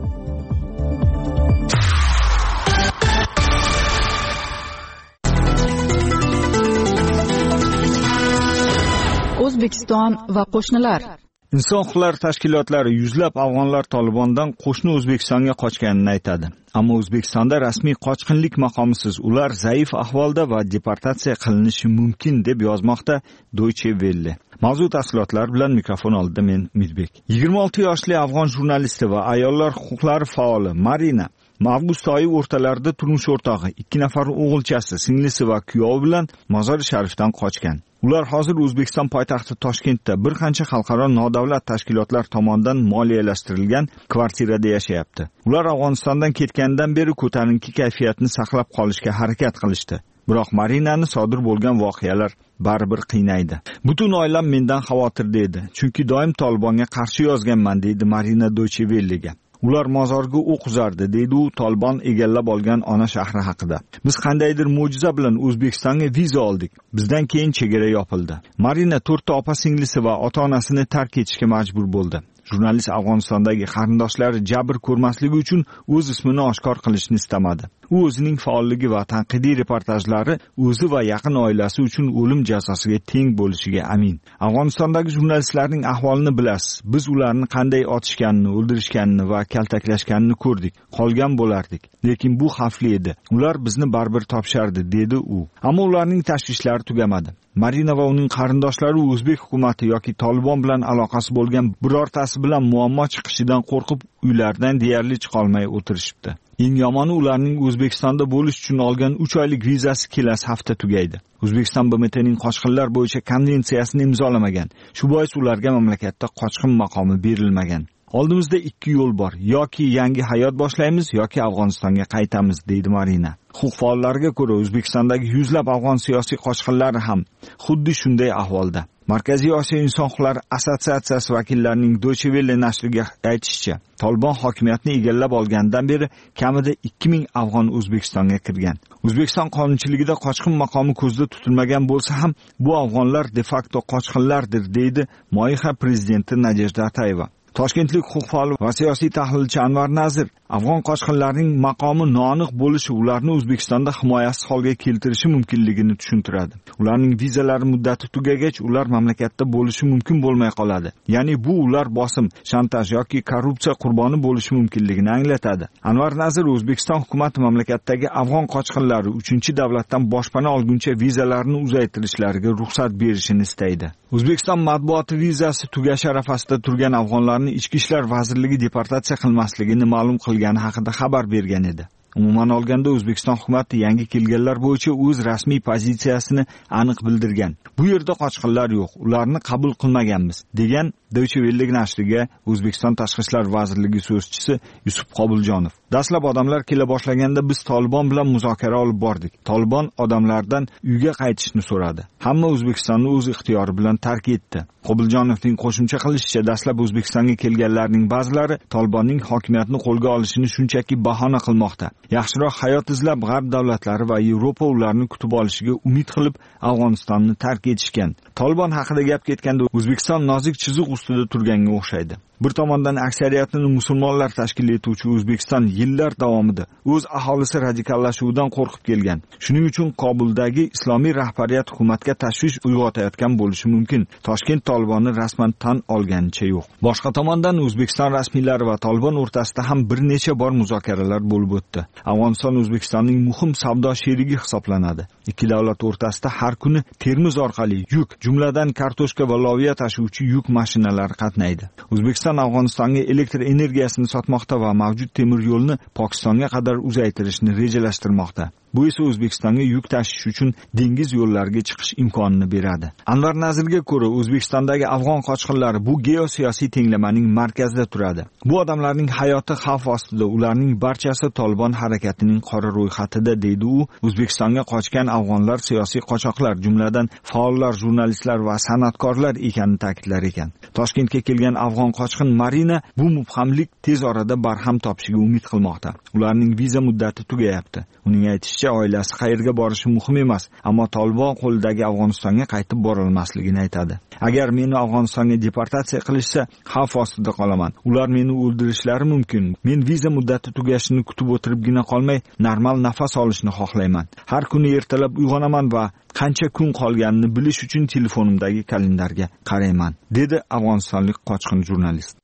O'zbekiston va qo'shnilar. Inson huquqlari tashkilotlari yuzlab afg'onlar Tolibondan qo'shni O'zbekistonga qochganini aytadi. Ammo O'zbekistonda rasmiy qochqinlik maqomisiz ular zaif ahvolda va deportatsiya qilinishi mumkin deb yozmoqda Deutsche Welle. Mavzu tafsilotlar bilan mikrofon oldida men Umidbek. yigirma olti yoshli afg'on jurnalisti va ayollar huquqlari faoli Marina avgust oyi o'rtalarida turmush o'rtog'i, ikki nafar o'g'ilchasi, singlisi va kuyovi bilan Mozori Sharifdan qochgan. Ular hozir O'zbekiston poytaxti Toshkentda bir qancha xalqaro nodavlat tashkilotlar tomonidan moliyalashtirilgan kvartirada yashayapti. Ular Afg'onistondan ketgandan beri ko'tarinki kayfiyatni saqlab qolishga harakat qilishdi. Biroq Marinani sodir bo'lgan voqealar baribir qiynaydi. Butun oilam mendan xavotirda edi, chunki doim Tolibonga qarshi yozganman, deydi Marina Deutsche Welle'ga. Ular mozorga o'q uzardi, deydi u Tolibon egallab olgan ona shahri haqida. Biz qandaydir mo'jiza bilan O'zbekistonga viza oldik. Bizdan keyin chegara yopildi. Marina to'rtta opa-singlisi va ota-onasini tark etishga majbur bo'ldi. Jurnalist Afg'onistondagi qarindoshlari jabr ko'rmasligi uchun o'z ismini oshkor qilishni istamadi. U o'zining faolligi va tanqidiy reportajlari o'zi va yaqin oilasi uchun o'lim jazosiga teng bo'lishiga amin. Afg'onistondagi jurnalistlarning ahvolini bilasiz. Biz ularni qanday otishganini, o'ldirishganini va kaltaklashganini ko'rdik. Qolgan bo'lardik. Lekin bu xavfli edi. Ular bizni baribir topishardi, dedi u. Ammo ularning tashvishlari tugamadi. Marina va uning qarindoshlari o'zbek hukumatı yoki Tolibon bilan aloqasi bo'lgan birortasi bilan muammo chiqishidan qo'rqib uylaridan deyarli chiqa olmay o'tirishibdi. Eng yomoni ularning O'zbekistonda bo'lish uchun olgan uch oylik vizasi kelasi hafta tugaydi. O'zbekiston B M T'ning qochqinlar bo'yicha konvensiyasini imzolamagan. Shu bois ularga mamlakatda qochqin maqomi berilmagan. Oldimizda ikki yo'l bor. Yoki yangi hayot boshlaymiz yoki Afg'onistonga qaytamiz, deydi Marina. Huquq faollariga ko'ra O'zbekistondagi yuzlab afg'on siyosiy qochqinlari ham xuddi shunday ahvolda. Markaziy Osiyo inson huquqlari assotsiatsiyasi vakillarining Deutsche Welle nashriga aytishicha, Tolibon hokimiyatni egallab olgandan beri kamida ikki ming afg'on O'zbekistonga kirgan. O'zbekiston qonunchiligida qochqin maqomi ko'zda tutilmagan bo'lsa ham, bu afg'onlar de facto qochqinlardir, deydi Moiha prezidenti Nadejda Atayeva. Toshkentlik huquq faoli va siyosiy tahlilchi Anvar Nazir afg'on qochqinlarining maqomi noaniq bo'lishi ularni O'zbekistonda himoyasiz holga keltirishi mumkinligini tushuntiradi. Ularning vizalari muddati tugagach, ular mamlakatda bo'lishi mumkin bo'lmay qoladi. Ya'ni bu ular bosim, shantaj yoki korrupsiya qurboni bo'lishi mumkinligini anglatadi. Anvar Nazir O'zbekiston hukumati mamlakatdagi afg'on qochqinlari uchinchi davlatdan boshpana olguncha vizalarini uzaytirishlariga ruxsat berishini istaydi. O'zbekiston matbuoti vizasi tugash arafasida turgan afg'onlarni Ichki ishlar vazirligi deportatsiya qilmasligini ma'lum qilgani haqida xabar bergan edi. Umuman olganda O'zbekiston hukumatı yangi kelganlar bo'yicha o'z rasmiy pozitsiyasini aniq bildirgan. Bu yerda qochqinlar yo'q, ularni qabul qilmaganmiz, degan Deutsche Welle nashriga O'zbekiston Tashqi ishlar vazirligi so'zchisi Yusuf Qobuljonov. Dastlab odamlar kela boshlaganda biz Tolibon bilan muzokara olib bordik. Tolibon odamlardan uyga qaytishni so'radi. Hamma O'zbekistonni o'z ixtiyori bilan tark etdi. Qobuljonovning qo'shimcha qilishicha, dastlab O'zbekistonga kelganlarning ba'zilari Tolibonning hokimiyatni qo'lga olishini shunchaki bahona qilmoqda. Yaxshiroq hayot izlab G'arb davlatlari va Yevropa ularni kutib olishiga umid qilib Afg'onistonni tark etishgan. Tolibon haqida gap ketganda O'zbekiston nozik chiziq ustida turganga o'xshaydi. Bir tomondan aksariyatini musulmonlar tashkil etuvchi O'zbekiston yillar davomida o'z aholisi radikallashuvidan qo'rqib kelgan. Shuning uchun Kobuldagi islomiy rahbariyat hukumatga tashvish uyg'otayotgan bo'lishi mumkin. Toshkent Tolibonni rasman tan olganicha yo'q. Boshqa tomondan O'zbekiston rasmiylari va Tolibon o'rtasida ham bir necha bor muzokaralar bo'lib o'tdi. Afg'oniston O'zbekistonning muhim savdo sherigi hisoblanadi. Ikki davlat o'rtasida har kuni Termiz orqali yuk, jumladan kartoshka va loviya tashuvchi yuk mashinalari qatnaydi. O'zbekiston O'zbekiston Afg'onistonga elektr energiyasini sotmoqda va mavjud temir yo'lni Pokistonga qadar uzaytirishni rejalashtirmoqda. Bu esa O'zbekistonga yuk tashish uchun dengiz yo'llariga chiqish imkonini beradi. Anvar Nazirga ko'ra, O'zbekistondagi afg'on qochqinlari bu geosiyosiy tenglamaning markazida turadi. Bu odamlarning hayoti xavf ostida, ularning barchasi Tolibon harakatining qora ro'yxatida, deydi u. O'zbekistonga qochgan afg'onlar siyosiy qochoqlar, jumladan faollar, jurnalistlar va san'atkorlar ekanini ta'kidlar ekan. Toshkentga kelgan afg'on qochqin Marina bu mubhamlik tez orada barham topishiga umid qilmoqda. Ularning viza muddati tugayapti. Uning aytishicha, oilasi qayerga borishi muhim emas, ammo Tolibon qo'lidagi Afg'onistonga qaytib borolmasligini aytadi. Agar meni Afg'onistonga deportatsiya qilishsa, xavf ostida qolaman. Ular meni o'ldirishlari mumkin. Men viza muddati tugashini kutib o'tiribgina qolmay, normal nafas olishni xohlayman. Har kuni ertalab uyg'onaman va qancha kun qolganini bilish uchun telefonimdagi kalendarga qarayman, dedi afg'onistonlik qochqin jurnalist.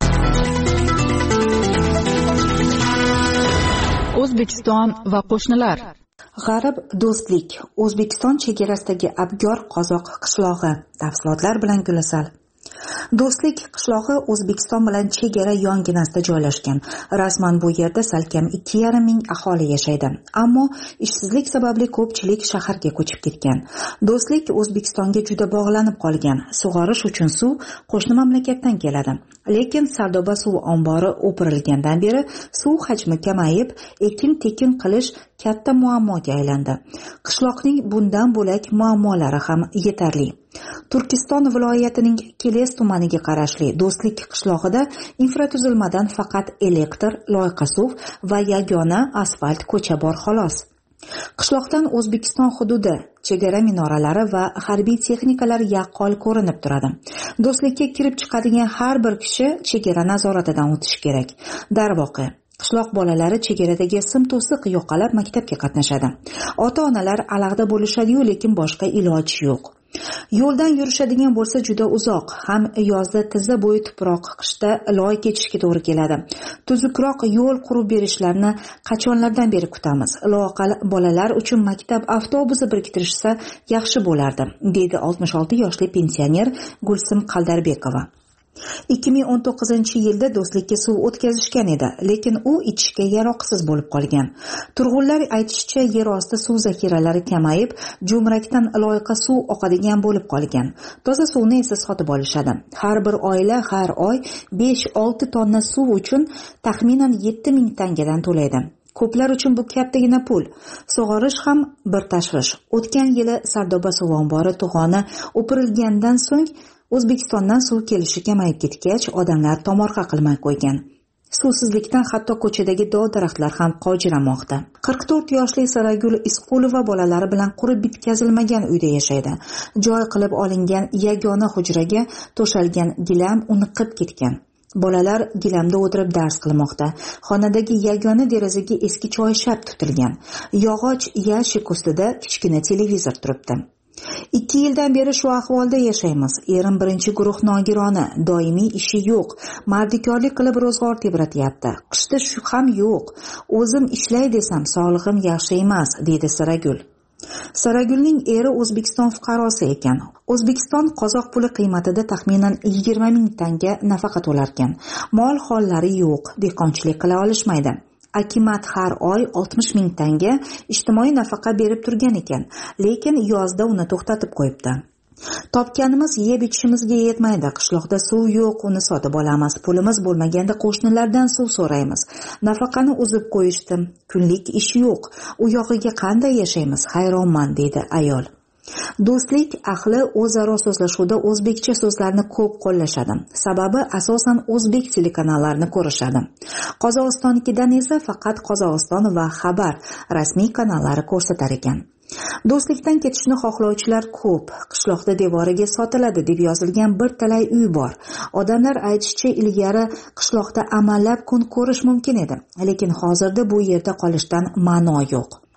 O'zbekiston va qo'shnilar. G'arb do'stlik, O'zbekiston chegarasidagi Abgor qozoq qishlog'i. Tafsilotlar bilan Gulisal. Do'stlik qishlog'i O'zbekiston bilan chegara yonginasida joylashgan. Rasman bu yerda salkam ikki yarim ming aholi yashaydi. Ammo ishsizlik sababli ko'pchilik shaharga ko'chib ketgan. Do'stlik O'zbekistonga juda bog'lanib qolgan. Sug'orish uchun suv qo'shni mamlakatdan keladi. Lekin Sardoba suv ombori o'pirilgandan beri suv hajmi kamayib, ekin-tekin qilish katta muammoga aylandi. Qishloqning bundan bo'lak muammolari ham yetarli. Turkiston viloyatining Keles tumaniga qarashli Do'stlik qishlog'ida infratuzilmadan faqat elektr, loyqa suv va yagona asfalt ko'cha bor xolos. Qishloqdan O'zbekiston hududi, chegara minoralari va harbiy texnikalar yaqqol ko'rinib turadi. Do'stlikka kirib chiqadigan har bir kishi chegara nazoratidan o'tishi kerak. Darvoqe qishloq bolalari chegaradagi sim to'siq yo'qolab maktabga qatnashadi. Ota-onalar alag'da bo'lishadi-yu, lekin boshqa iloji yo'q. Yo'ldan yurishadigan bo'lsa juda uzoq, ham yozda tizza bo'yi tuproq, qishda loy kechishga to'g'ri keladi. Tuzukroq yo'l qurib berishlarini qachonlardan beri kutamiz. Loaqal bolalar uchun maktab avtobusi biriktirishsa yaxshi bo'lardi, dedi oltmish olti yoshli pensioner Gulsim Qaldarbekova. ikki ming o'n to'qqizinchi yilda Do'stlikka suv o'tkazishgan edi, lekin u ichishga yaroqsiz bo'lib qolgan. Turg'unlar aytishicha, yer osti suv zaxiralari kamayib, jo'mrakdan loyqa suv oqadigan bo'lib qolgan. Toza suvni esa sotib olishadi. Har bir oila har oy besh olti tonna suv uchun taxminan yetti ming tangadan to'laydi. Ko'plar uchun bu kattagina pul. Sug'orish ham bir tashvish. O'tgan yili Sardoba suv ombori to'g'oni o'pirilgandan so'ng O'zbekistondan suv kelishi kamayib ketgach, odamlar tomorqa qilmay qo'ygan. Suvsizlikdan hatto ko'chadagi dov-daraxtlar ham qovjiramoqda. qirq to'rt yoshli Saragul Isqulova bolalari bilan qurib bitkazilmagan uyda yashaydi. Joy qilib olingan yagona hujraga to'shalgan gilam uniqib ketgan. Bolalar gilamda o'tirib dars qilmoqda. Xonadagi yagona derazaga eski choyshab tutilgan. Yog'och yashik ustida kichkina televizor turibdi. Ikki yildan beri shu ahvolda yashaymiz. Erim birinchi guruh nogironi, doimiy ishi yo'q. Mardikorlik qilib ro'zg'or tebratyapti. Qishda shu ham yo'q. O'zim ishlay desam, sog'lig'im yaxshi emas, dedi Saragul. Saragulning eri O'zbekiston fuqarosi ekan. O'zbekiston qozoq puli qiymatida taxminan yigirma ming tanga nafaqa to'larkan. Mol hollari yo'q, dehqonchilik qila olishmaydi. Akimat har oy oltmish ming tanga ijtimoiy nafaqa berib turgan ekan, lekin yozda uni to'xtatib qo'yibdi. Topganimiz yeb ichishimizga yetmaydi. Qishloqda suv yo'q, uni sotib olamiz. Pulimiz bo'lmaganda qo'shnilardan suv so'raymiz. Nafaqani uzib qo'yishdi. Kunlik ish yo'q. U yog'iga qanday yashaymiz? Hayronman, dedi ayol. Do'stlik ahli o'zaro so'zlashuvda o'zbekcha so'zlarni ko'p qo'llashadi. Sababi asosan o'zbek telekanallarini ko'rishadi. Qozog'istonnikidan esa faqat Qozog'iston va Xabar rasmiy kanallari ko'rsatar ekan. Do'stlikdan ketishni xohlovchilar ko'p. Qishloqda devoriga sotiladi deb yozilgan bir talay uy bor. Odamlar aytishicha, ilgari qishloqda amallab kun ko'rish mumkin edi, lekin hozirda bu yerda qolishdan ma'no yo'q.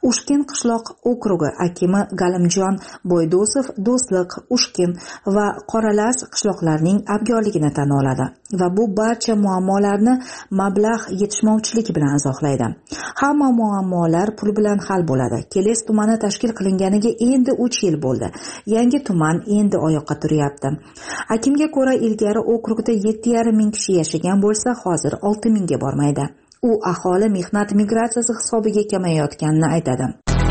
Ushkin qishloq okrugi akimi Galimjon Boydosov Do'stlik, Ushkin va Qoralaz qishloqlarining abgorligini tan oladi va bu barcha muammolarni mablag' yetishmovchiligi bilan izohlaydi. Hamma muammolar pul bilan hal bo'ladi. Keles tumani tashkil qilinganiga endi uch yil bo'ldi. Yangi tuman endi oyoqqa turyapti. Akimga ko'ra, ilgari okrugda yetti yarim ming kishi yashagan bo'lsa, hozir olti mingga bormaydi. U aholi mehnat migratsiyasi hisobiga kamayayotganini aytadi.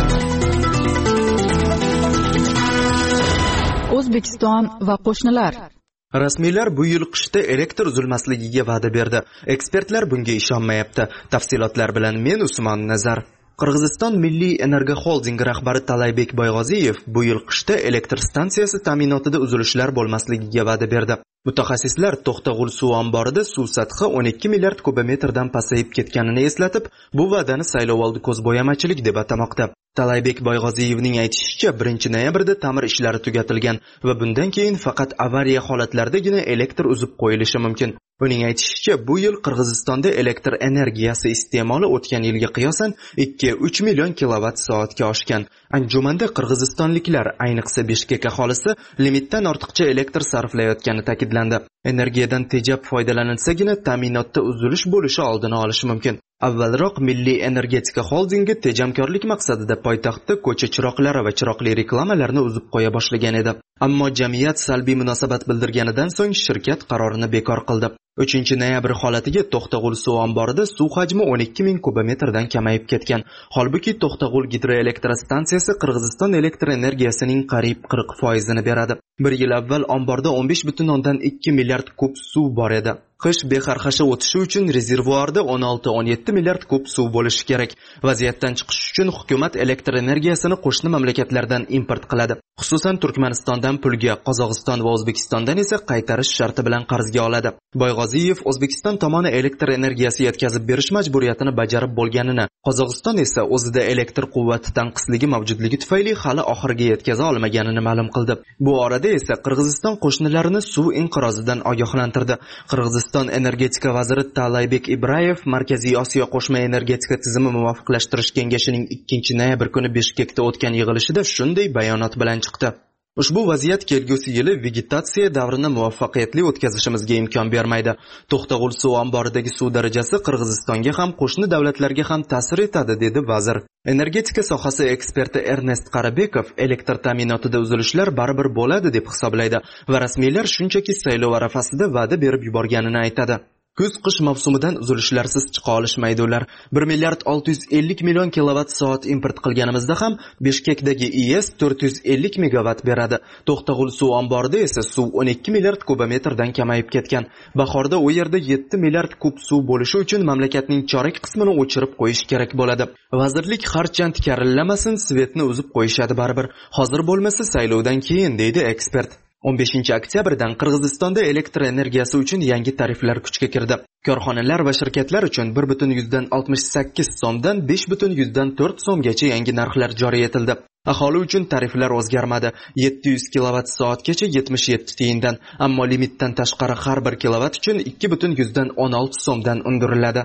O'zbekiston va qo'shnilar. Rasmiylar bu yil qishda elektr uzilmasligiga va'da berdi. Ekspertlar bunga ishonmayapti. Tafsilotlar bilan men Usmon Nazar. Qirg'iziston Milliy Energo Holding rahbari Talaybek Boyg'oziyev bu yil qishda elektr stansiyasi ta'minotida uzilishlar bo'lmasligiga va'da berdi. Mutaxassislar To'xtag'ul suv omborida suv sathi o'n ikki milliard kubometrdan pasayib ketganini eslatib, bu va'dani saylovoldi ko'zbo'yamachilik deb atamoqda. Talaybek Boyg'oziyevning aytishicha, birinchi noyabrda ta'mir ishlari tugatilgan va bundan keyin faqat avariya holatlardagina elektr uzib qo'yilishi mumkin. Uning aytishicha, bu yil Qirg'izistonda elektr energiyasi iste'moli o'tgan yilga qiyosan ikki uch million kilovat soatga oshgan. Anjumanda qirg'izistonliklar, ayniqsa Bishkek aholisi, limitdan ortiqcha elektr sarflayotgani ta'kidlandi. Energiyadan tejab foydalanilsagina ta'minotda uzilish bo'lishi oldini olish mumkin. Avvalroq Milliy energetika holdingi tejamkorlik maqsadida poytaxtda ko'cha chiroqlari va chiroqli reklamalarni uzib qo'ya boshlagan edi. Ammo jamiyat salbiy munosabat bildirganidan so'ng shirkat qarorini bekor qildi. uchinchi noyabr holatiga To'xtag'ul suv omborida suv hajmi o'n ikki ming kubometrdan kamayib ketgan. Holbuki To'xtag'ul gidroelektrostansiyasi Qirg'iziston elektr energiyasining qariyb qirq foizini beradi. Bir yil avval omborda o'n besh butun o'ndan ikki milliard kub suv bor edi. Qish bexarxasha o'tishi uchun rezervuarda o'n olti o'n yetti milliard kub suv bo'lishi kerak. Vaziyatdan chiqish uchun hukumat elektr energiyasini qo'shni mamlakatlardan import qiladi. Xususan Turkmanistondan pulga, Qozog'iston va O'zbekistondan esa qaytarish sharti bilan qarzga oladi. Boyg'oziyev O'zbekiston tomoni elektr energiyasi yetkazib berish majburiyatini bajarib bo'lganini, Qozog'iston esa o'zida elektr quvvati tanqisligi mavjudligi tufayli hali oxiriga yetkaza olmaganini ma'lum qildi. Bu orada esa Qirg'iziston qo'shnilarini suv inqirozidan ogohlantirdi. Qirg'iziston energetika vaziri Talaybek Ibrayev Markaziy Osiyo qo'shma energetika tizimi muvofiqlashtirish kengashining ikkinchi noyabr kuni Bishkekda o'tgan yig'ilishida shunday bayonot bilan chiqdi. Ushbu vaziyat kelgusi yili vegetatsiya davrini muvaffaqiyatli o'tkazishimizga imkon bermaydi. To'xtag'ul suv omboridagi suv darajasi Qirg'izistonga ham qo'shni davlatlarga ham ta'sir etadi, dedi vazir. Energetika sohasi eksperti Ernest Qarabekov elektr ta'minotida uzilishlar baribir bo'ladi deb hisoblaydi va rasmiylar shunchaki saylov arafasida va'da berib yuborganini aytadi. Kuz-qish mavsumidan uzilishlarsiz chiqa olishmaydi ular. bir milliard olti yuz ellik million kilovat soat import qilganimizda ham Bishkekdagi I E S to'rt yuz ellik megavat beradi. To'xtag'ul suv omborida esa suv o'n ikki milliard kubometrdan kamayib ketgan. Bahorda u yerda yetti milliard kub suv bo'lishi uchun mamlakatning chorak qismini o'chirib qo'yish kerak bo'ladi. Vazirlik harchand karillamasin, svetni uzib qo'yishadi baribir. Hozir bo'lmasa saylovdan keyin, deydi ekspert. o'n beshinchi oktyabrdan Qirg'izistonda elektr energiyasi uchun yangi tariflar kuchga kirdi. Korxonalar va shirkatlar uchun bir butun yuzdan oltmish sakkiz so'mdan besh butun yuzdan to'rt so'mgacha yangi narxlar joriy etildi. Aholi uchun tariflar o'zgarmadi. yetti yuz kilovat soatgacha yetmish yetti tiyindan, ammo limitdan tashqari har bir kilovat uchun ikki butun yuzdan o'n olti so'mdan undiriladi.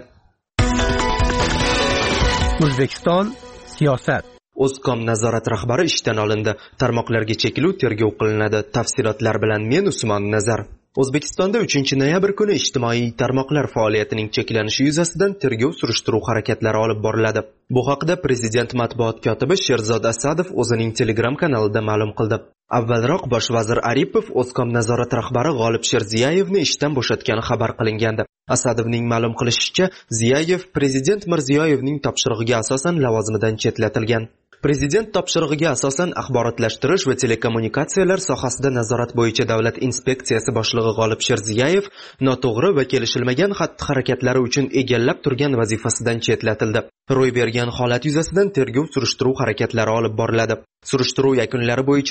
O'zbekiston siyosat. O'zkom nazorat rahbari ishdan olindi. Tarmoqlarga cheklov tergov qilinadi. Tafsilotlar bilan men Usmon Nazar. O'zbekistonda uchinchi noyabr kuni ijtimoiy tarmoqlar faoliyatining cheklanishi yuzasidan tergov surishtiruv harakatlari olib boriladi. Bu haqda Prezident matbuot kotibi Sherzod Asadov o'zining Telegram kanalida ma'lum qildi. Avvalroq bosh vazir Aripov O'zkom nazorat rahbari G'olib Sherziyevni ishdan bo'shatgani xabar qilingandi. Asadovning ma'lum qilishicha, Ziyayev Prezident Mirziyoyevning topshirig'iga asosan lavozimidan chetlatilgan. Prezident topshirig'iga asosan axborotlashtirish va telekommunikatsiyalar sohasida nazorat bo'yicha davlat inspeksiyasi boshlig'i G'olib Sherziyayev noto'g'ri va kelishilmagan xatti-harakatlari uchun egallab turgan vazifasidan chetlatildi. Ro'y bergan holat yuzasidan tergov surishtiruv harakatlari olib boriladi. Surishtiruv yakunlari bo'yicha ro'y bergan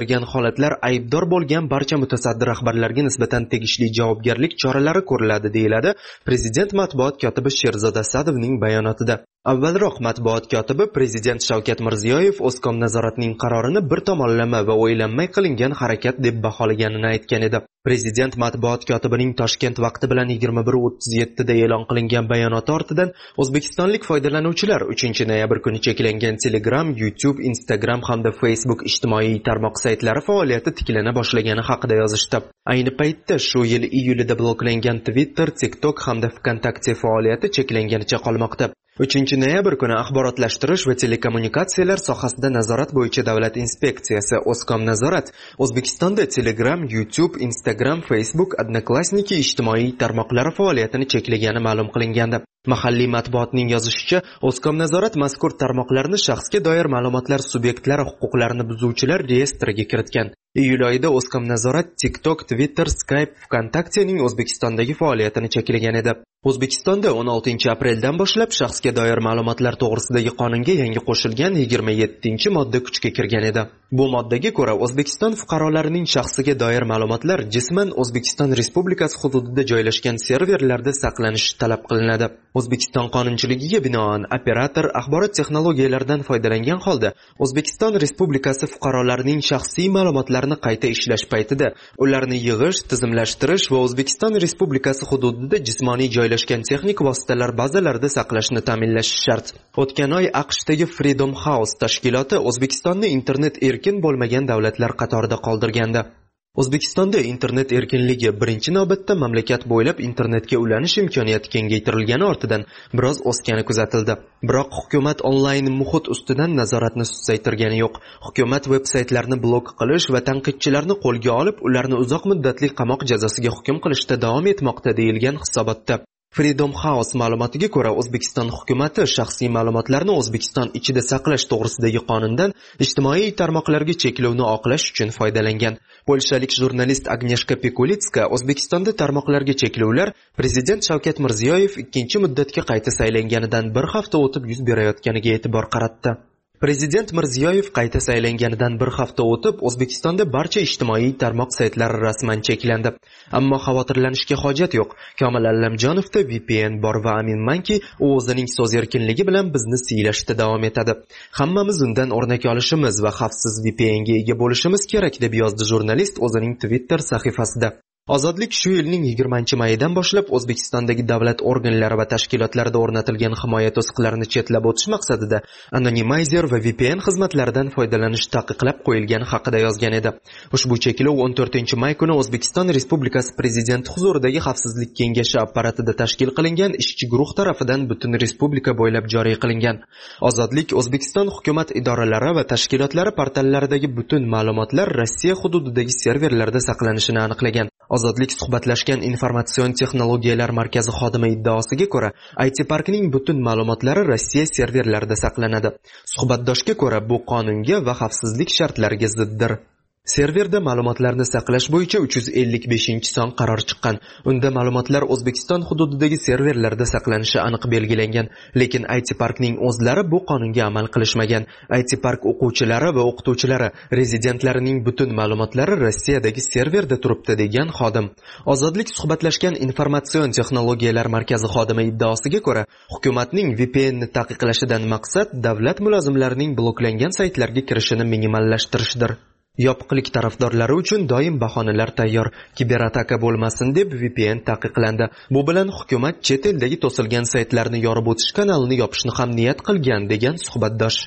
kuzatilgan holatlar aybdor bo'lgan barcha mutasaddi rahbarlarga nisbatan tegishli javobgarlik choralari ko'riladi, deyiladi Prezident matbuot kotibi Sherzod Asadovning bayonotida. Avvalroq matbuot kotibi Prezident Shavkat Mirziyoyev O'zkom nazoratining qarorini bir tomonlama va o'ylanmay qilingan harakat deb baholaganini aytgan edi. Prezident matbuot kotibining Toshkent vaqti bilan yigirma bir o'ttiz yetti da e'lon qilingan bayonoti ortidan o'zbekistonlik foydalanuvchilar uchinchi noyabr kuni cheklangan Telegram, YouTube, Instagram hamda Facebook ijtimoiy tarmoq saytlari faoliyati tiklana boshlagani haqida yozishdi. Ayni paytda shu yil iyulida bloklangan Twitter, TikTok hamda VKontakte faoliyati cheklanganicha qolmoqda. uchinchi noyabr kuni axborotlashtirish va telekommunikatsiyalar sohasida nazorat bo'yicha davlat inspeksiyasi O'zkom nazorat O'zbekistonda Telegram, YouTube, Instagram, Facebook, Odnoklassniki ijtimoiy tarmoqlari faoliyatini cheklagani ma'lum qilingandi. Mahalliy matbuotning yozishicha, O'zkom nazorat mazkur tarmoqlarni shaxsga doir ma'lumotlar subyektlari huquqlarini buzuvchilar reyestriga kiritgan. Iyul oyida O'zkom nazorat TikTok, Twitter, Skype, VKontaktening O'zbekistondagi faoliyatini cheklagan edi. O'zbekistonda o'n oltinchi apreldan boshlab shaxsga doir ma'lumotlar to'g'risidagi qonunga yangi qo'shilgan yigirma yettinchi modda kuchga kirgan edi. Bu moddaga ko'ra O'zbekiston fuqarolarining shaxsiga doir ma'lumotlar jisman O'zbekiston Respublikasi hududida joylashgan serverlarda saqlanishi talab qilinadi. O'zbekiston qonunchiligiga binoan operator axborot texnologiyalaridan foydalangan holda O'zbekiston Respublikasi fuqarolarining shaxsiy ma'lumotlarini qayta ishlash paytida ularni yig'ish, tizimlashtirish va O'zbekiston Respublikasi hududida jismoniy joylashgan texnik vositalar bazalarida saqlashni ta'minlash shart. O'tgan oy AQShdagi Freedom House tashkiloti O'zbekistonni internet erkin bo'lmagan davlatlar qatorida qoldirgandi. O'zbekistonda internet erkinligi birinchi navbatda mamlakat bo'ylab internetga ulanish imkoniyati kengaytirilgani ortidan biroz o'sgani kuzatildi. Biroq hukumat onlayn muhit ustidan nazoratni susaytirgani yo'q. Hukumat veb-saytlarni blok qilish va tanqidchilarni qo'lga olib, ularni uzoq muddatli qamoq jazosiga hukm qilishda davom etmoqda, deyilgan hisobotda. Freedom House ma'lumotiga ko'ra, O'zbekiston hukumatı shaxsiy ma'lumotlarni O'zbekiston ichida saqlash to'g'risidagi qonundan ijtimoiy tarmoqlarga cheklovni oqlash uchun foydalangan. Polshalik jurnalist Agnieszka Pikulitska O'zbekistonda tarmoqlarga cheklovlar Prezident Shavkat Mirziyoyev ikkinchi muddatga qayta saylanganidan bir hafta o'tib yuz berayotganiga e'tibor qaratdi. Prezident Mirziyoyev qayta saylanganidan bir hafta o'tib, O'zbekistonda barcha ijtimoiy tarmoq saytlari rasman cheklandi. Ammo xavotirlanishga hojat yo'q. Komil Allamjonovda V P N bor va aminmanki, u o'zining so'z erkinligi bilan bizni siylashda davom etadi. Hammamiz undan o'rnak olishimiz va xavfsiz V P N ga ega bo'lishimiz kerak, deb yozdi jurnalist o'zining Twitter sahifasida. Ozodlik shu yilning yigirmanchi mayidan boshlab O'zbekistondagi davlat organlari va tashkilotlarida o'rnatilgan himoya to'siqlarini chetlab o'tish maqsadida anonimizer va V P N xizmatlaridan foydalanish taqiqlab qo'yilgani haqida yozgan edi. Ushbu cheklov o'n to'rtinchi may kuni O'zbekiston Respublikasi Prezidenti huzuridagi Xavfsizlik kengashi apparatida tashkil qilingan ishchi guruh tarafidan butun respublika bo'ylab joriy qilingan. Ozodlik O'zbekiston hukumat idoralari va tashkilotlari portallaridagi butun ma'lumotlar Rossiya hududidagi serverlarda saqlanishini aniqlagan. Ozodlik suhbatlashgan informatsion texnologiyalar markazi xodimi iddaosiga ko'ra, I T Parkning butun ma'lumotlari Rossiya serverlarida saqlanadi. Suhbatdoshga ko'ra, bu qonunga va xavfsizlik shartlariga ziddir. Serverda ma'lumotlarni saqlash bo'yicha uch yuz ellik beshinchi son qaror chiqqan. Unda ma'lumotlar O'zbekiston hududidagi serverlarda saqlanishi aniq belgilangan, lekin I T Parkning o'zlari bu qonunga amal qilishmagan. I T Park o'quvchilari va o'qituvchilari rezidentlarining butun ma'lumotlari Rossiyadagi serverda turibdi, degan xodim. Ozodlik suhbatlashgan informatsion texnologiyalar markazi xodimi iddaosiga ko'ra, hukumatning V P N ni taqiqlashidan maqsad davlat mulozimlarining bloklangan saytlarga kirishini minimallashtirishdir. Yopiqlik tarafdorlari uchun doim bahonalar tayyor. Kiberataka bo'lmasin deb V P N taqiqlandi. Bu bilan hukumat chet eldagi to'silgan saytlarni yorib o'tish kanalini yopishni ham niyat qilgan, degan suhbatdosh.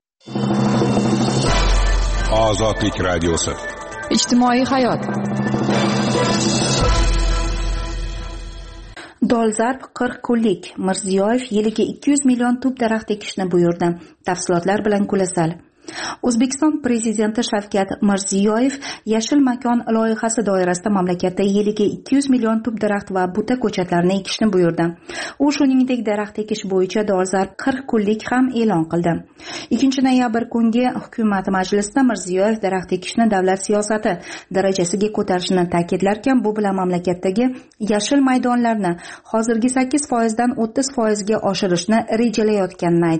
Ozodlik radiosi. Ijtimoiy hayot. Dolzarb qirq kunlik. Mirziyoyev yiliga ikki yuz million tub daraxt ekishni buyurdi. Tafsilotlar bilan Kulasal. O'zbekiston Prezidenti Shavkat Mirziyoyev Yashil makon loyihasi doirasida mamlakatda yiliga ikki yuz million tub daraxt va buta ko'chatlarni ekishni buyurdi. U shuningdek daraxt ekish bo'yicha dolzarb qirq kunlik ham e'lon qildi. ikkinchi noyabr kungi hukumat majlisida Mirziyoyev daraxt ekishni davlat siyosati darajasiga ko'tarishni ta'kidlarkan, bu bilan mamlakatdagi yashil maydonlarni hozirgi sakkiz foizdan o'ttiz foizga oshirishni rejalayotganini aytdi.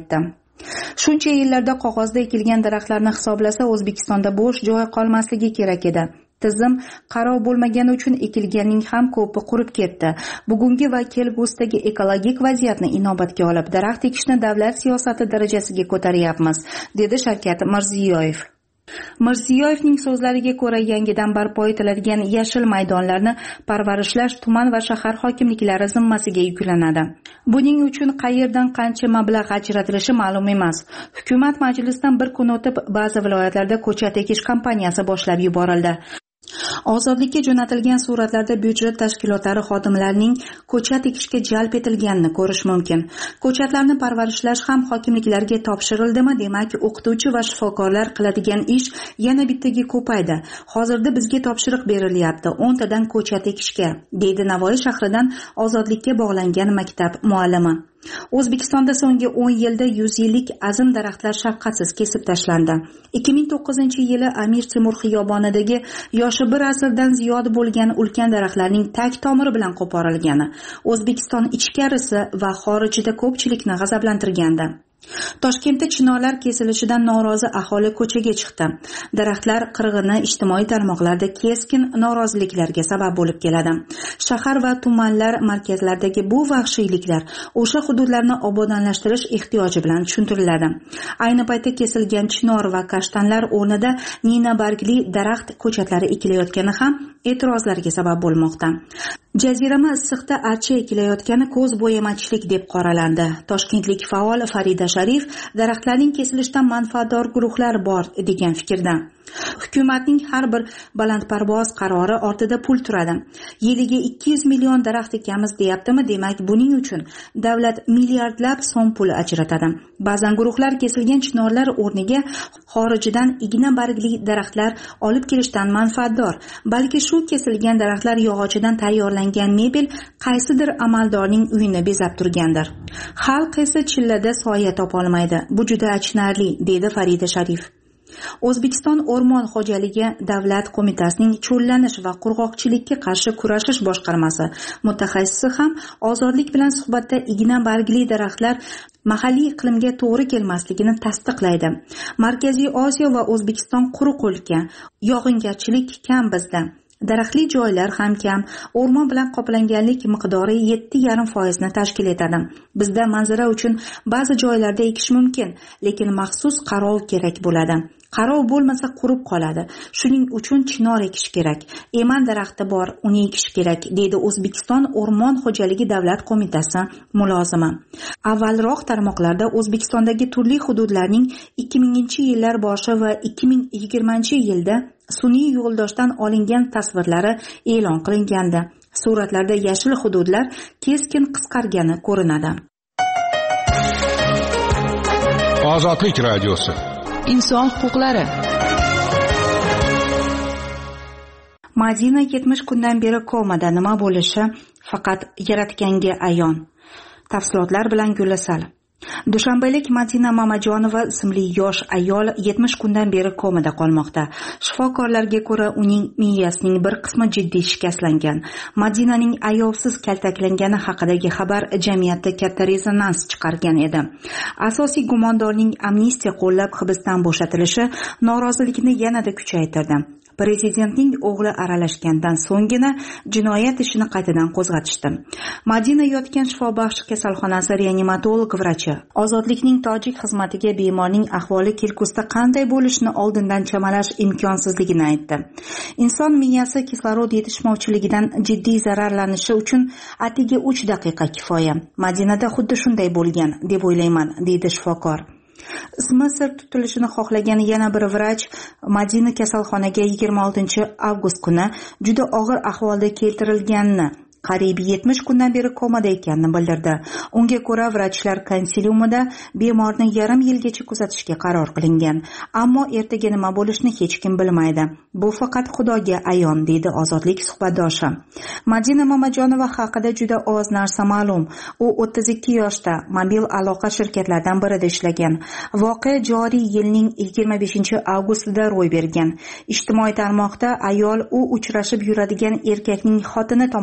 Shuncha yillarda qog'ozda ekilgan daraxtlarni hisoblasa, O'zbekistonda bo'sh joy qolmasligi kerak edi. Tizim qaror bo'lmagani uchun ekilganning ham ko'pi qurib ketdi. Bugungi va kelgusidagi ekologik vaziyatni inobatga olib, daraxt ekishni davlat siyosati darajasiga ko'taryapmiz, dedi Shavkat Mirziyoyev. Mirziyoyevning so'zlariga ko'ra, yangidan barpo etiladigan yashil maydonlarni parvarishlash tuman va shahar hokimliklari zimmasiga yuklanadi. Buning uchun qayerdan qancha mablag' ajratilishi ma'lum emas. Hukumat majlisdan bir kun o'tib, ba'zi viloyatlarda ko'chat ekish kampaniyasi boshlab yuborildi. Ozodlikka jo'natilgan suratlarda byudjet tashkilotlari xodimlarining ko'chat ekishga jalb etilganini ko'rish mumkin. Ko'chatlarni parvarishlash ham hokimliklarga topshirildimi? Demak, o'qituvchi va shifokorlar qiladigan ish yana bittaga ko'paydi. Hozirda bizga topshiriq berilyapti o'ntadan ko'chat ekishga, deydi Navoiy shahridan ozodlikka bog'langan maktab muallimi. O'zbekistonda so'nggi o'n yilda yuz yillik azim daraxtlar shafqatsiz kesib tashlandi. ikki ming to'qqizinchi yili Amir Temur xiyobonidagi yoshi bir asrdan ziyod bo'lgan ulkan daraxtlarning tag tomiri bilan qo'porilgani O'zbekiston ichkarisi va xorijida ko'pchilikni g'azablantirgandi. Toshkentda chinorlar kesilishidan norozi aholi ko'chaga chiqdi. Daraxtlar qirg'ini ijtimoiy tarmoqlarda keskin noroziliklarga sabab bo'lib keladi. Shahar va tumanlar markazlaridagi bu vahshiyliklar o'sha hududlarni obodonlashtirish ehtiyoji bilan tushuntiriladi. Ayni paytda kesilgan chinor va kashtanlar o'rnida nina bargli daraxt ko'chatlari ekilayotgani ham e'tirozlarga sabab bo'lmoqda. Jazirama issiqda archa ekilayotgani ko'z bo'yamachilik deb qoralandi. Toshkentlik faol Farida Sharif daraxtlarning kesilishidan manfaatdor guruhlar bor degan fikrda. Hukumatning har bir balandparvoz qarori ortida pul turadi. Yiliga ikki yuz million daraxt ekamiz deyaptimi? Demak, buning uchun davlat milliardlab so'm pul ajratadi. Ba'zan guruhlar kesilgan chinorlar o'rniga xorijdan igna bargli daraxtlar olib kelishdan manfaatdor. Balki shu kesilgan daraxtlar yog'ochidan tayyorlangan mebel qaysidir amaldorning uyini bezab turgandir. Xalq esa chillada soya topolmaydi. Bu juda achinarli, dedi Farida Sharif. O'zbekiston O'rmon xo'jaligi davlat qo'mitasining cho'llanish va qurg'oqchilikka qarshi kurashish boshqarmasi mutaxassisi ham ozodlik bilan suhbatda igna bargli daraxtlar mahalliy iqlimga to'g'ri kelmasligini tasdiqlaydi. Markaziy Osiyo va O'zbekiston quruq o'lka, yog'ingarchilik kam bizda. Daraxtli joylar ham kam, o'rmon bilan qoplanganlik miqdori yetti yarim foiz ni tashkil etadi. Bizda manzara uchun ba'zi joylarda ekish mumkin, lekin maxsus qaror kerak bo'ladi. Qaror bo'lmasa qurib qoladi. Shuning uchun chinor ekish kerak. Eman daraxti bor, uni ekish kerak, deydi O'zbekiston O'rmon xo'jaligi davlat qo'mitasi mulozimi. Avvalroq tarmoqlarda O'zbekistondagi turli hududlarning ikki minginchi yillar boshi va ikki ming yigirmanchi yilda sun'iy yo'ldoshdan olingan tasvirlari e'lon qilingandi. Suratlarda yashil hududlar keskin qisqargani ko'rinadi. Ozodlik radiosi. Inson huquqlari. Madina yetmish kundan beri komada. Nima bo'lishi faqat Yaratganga ayon. Tafsilotlar bilan Gulasal. Dushanbalik Madina Mamajonova ismli yosh ayol yetmish kundan beri komada qolmoqda. Shifokorlarga ko'ra, uning miyasining bir qismi jiddiy shikastlangan. Madinaning ayovsiz kaltaklangani haqidagi xabar jamiyatda katta rezonans chiqargan edi. Asosiy gumondorning amnistiya qo'llab hibsdan bo'shatilishi norozilikni yanada kuchaytirdi. Prezidentning o'g'li aralashgandan so'nggina jinoyat ishini qaytadan qo'zg'atishdi. Madina yotgan shifobaxsh kasalxonasi reanimatolog vrachi ozodlikning tojik xizmatiga bemorning ahvoli kelgusida qanday bo'lishini oldindan chamalash imkonsizligini aytdi. Inson miyasi kislorod yetishmovchiligidan jiddiy zararlanishi uchun atigi uch daqiqa kifoya. Madinada xuddi shunday bo'lgan deb o'ylayman, deydi shifokor. Ismi sir tutilishini xohlagan yana bir vrach Madina kasalxonaga yigirma oltinchi avgust kuni juda og'ir ahvolda keltirilganini, qariyb yetmish kundan beri komada ekanini bildirdi. Unga ko'ra, vrachlar konsiliumida bemorni yarim yilgacha kuzatishga qaror qilingan. Ammo ertaga nima bo'lishini hech kim bilmaydi. Bu faqat Xudoga ayon, deydi ozodlik suhbatdoshi. Madina Mamajonova haqida juda oz narsa ma'lum. U o'ttiz ikki yoshda, mobil aloqa shirkatlaridan birida ishlagan. Voqea joriy yilning yigirma beshinchi avgustida ro'y bergan. Ijtimoiy tarmoqda ayol u uchrashib yuradigan erkakning xotini tomonidan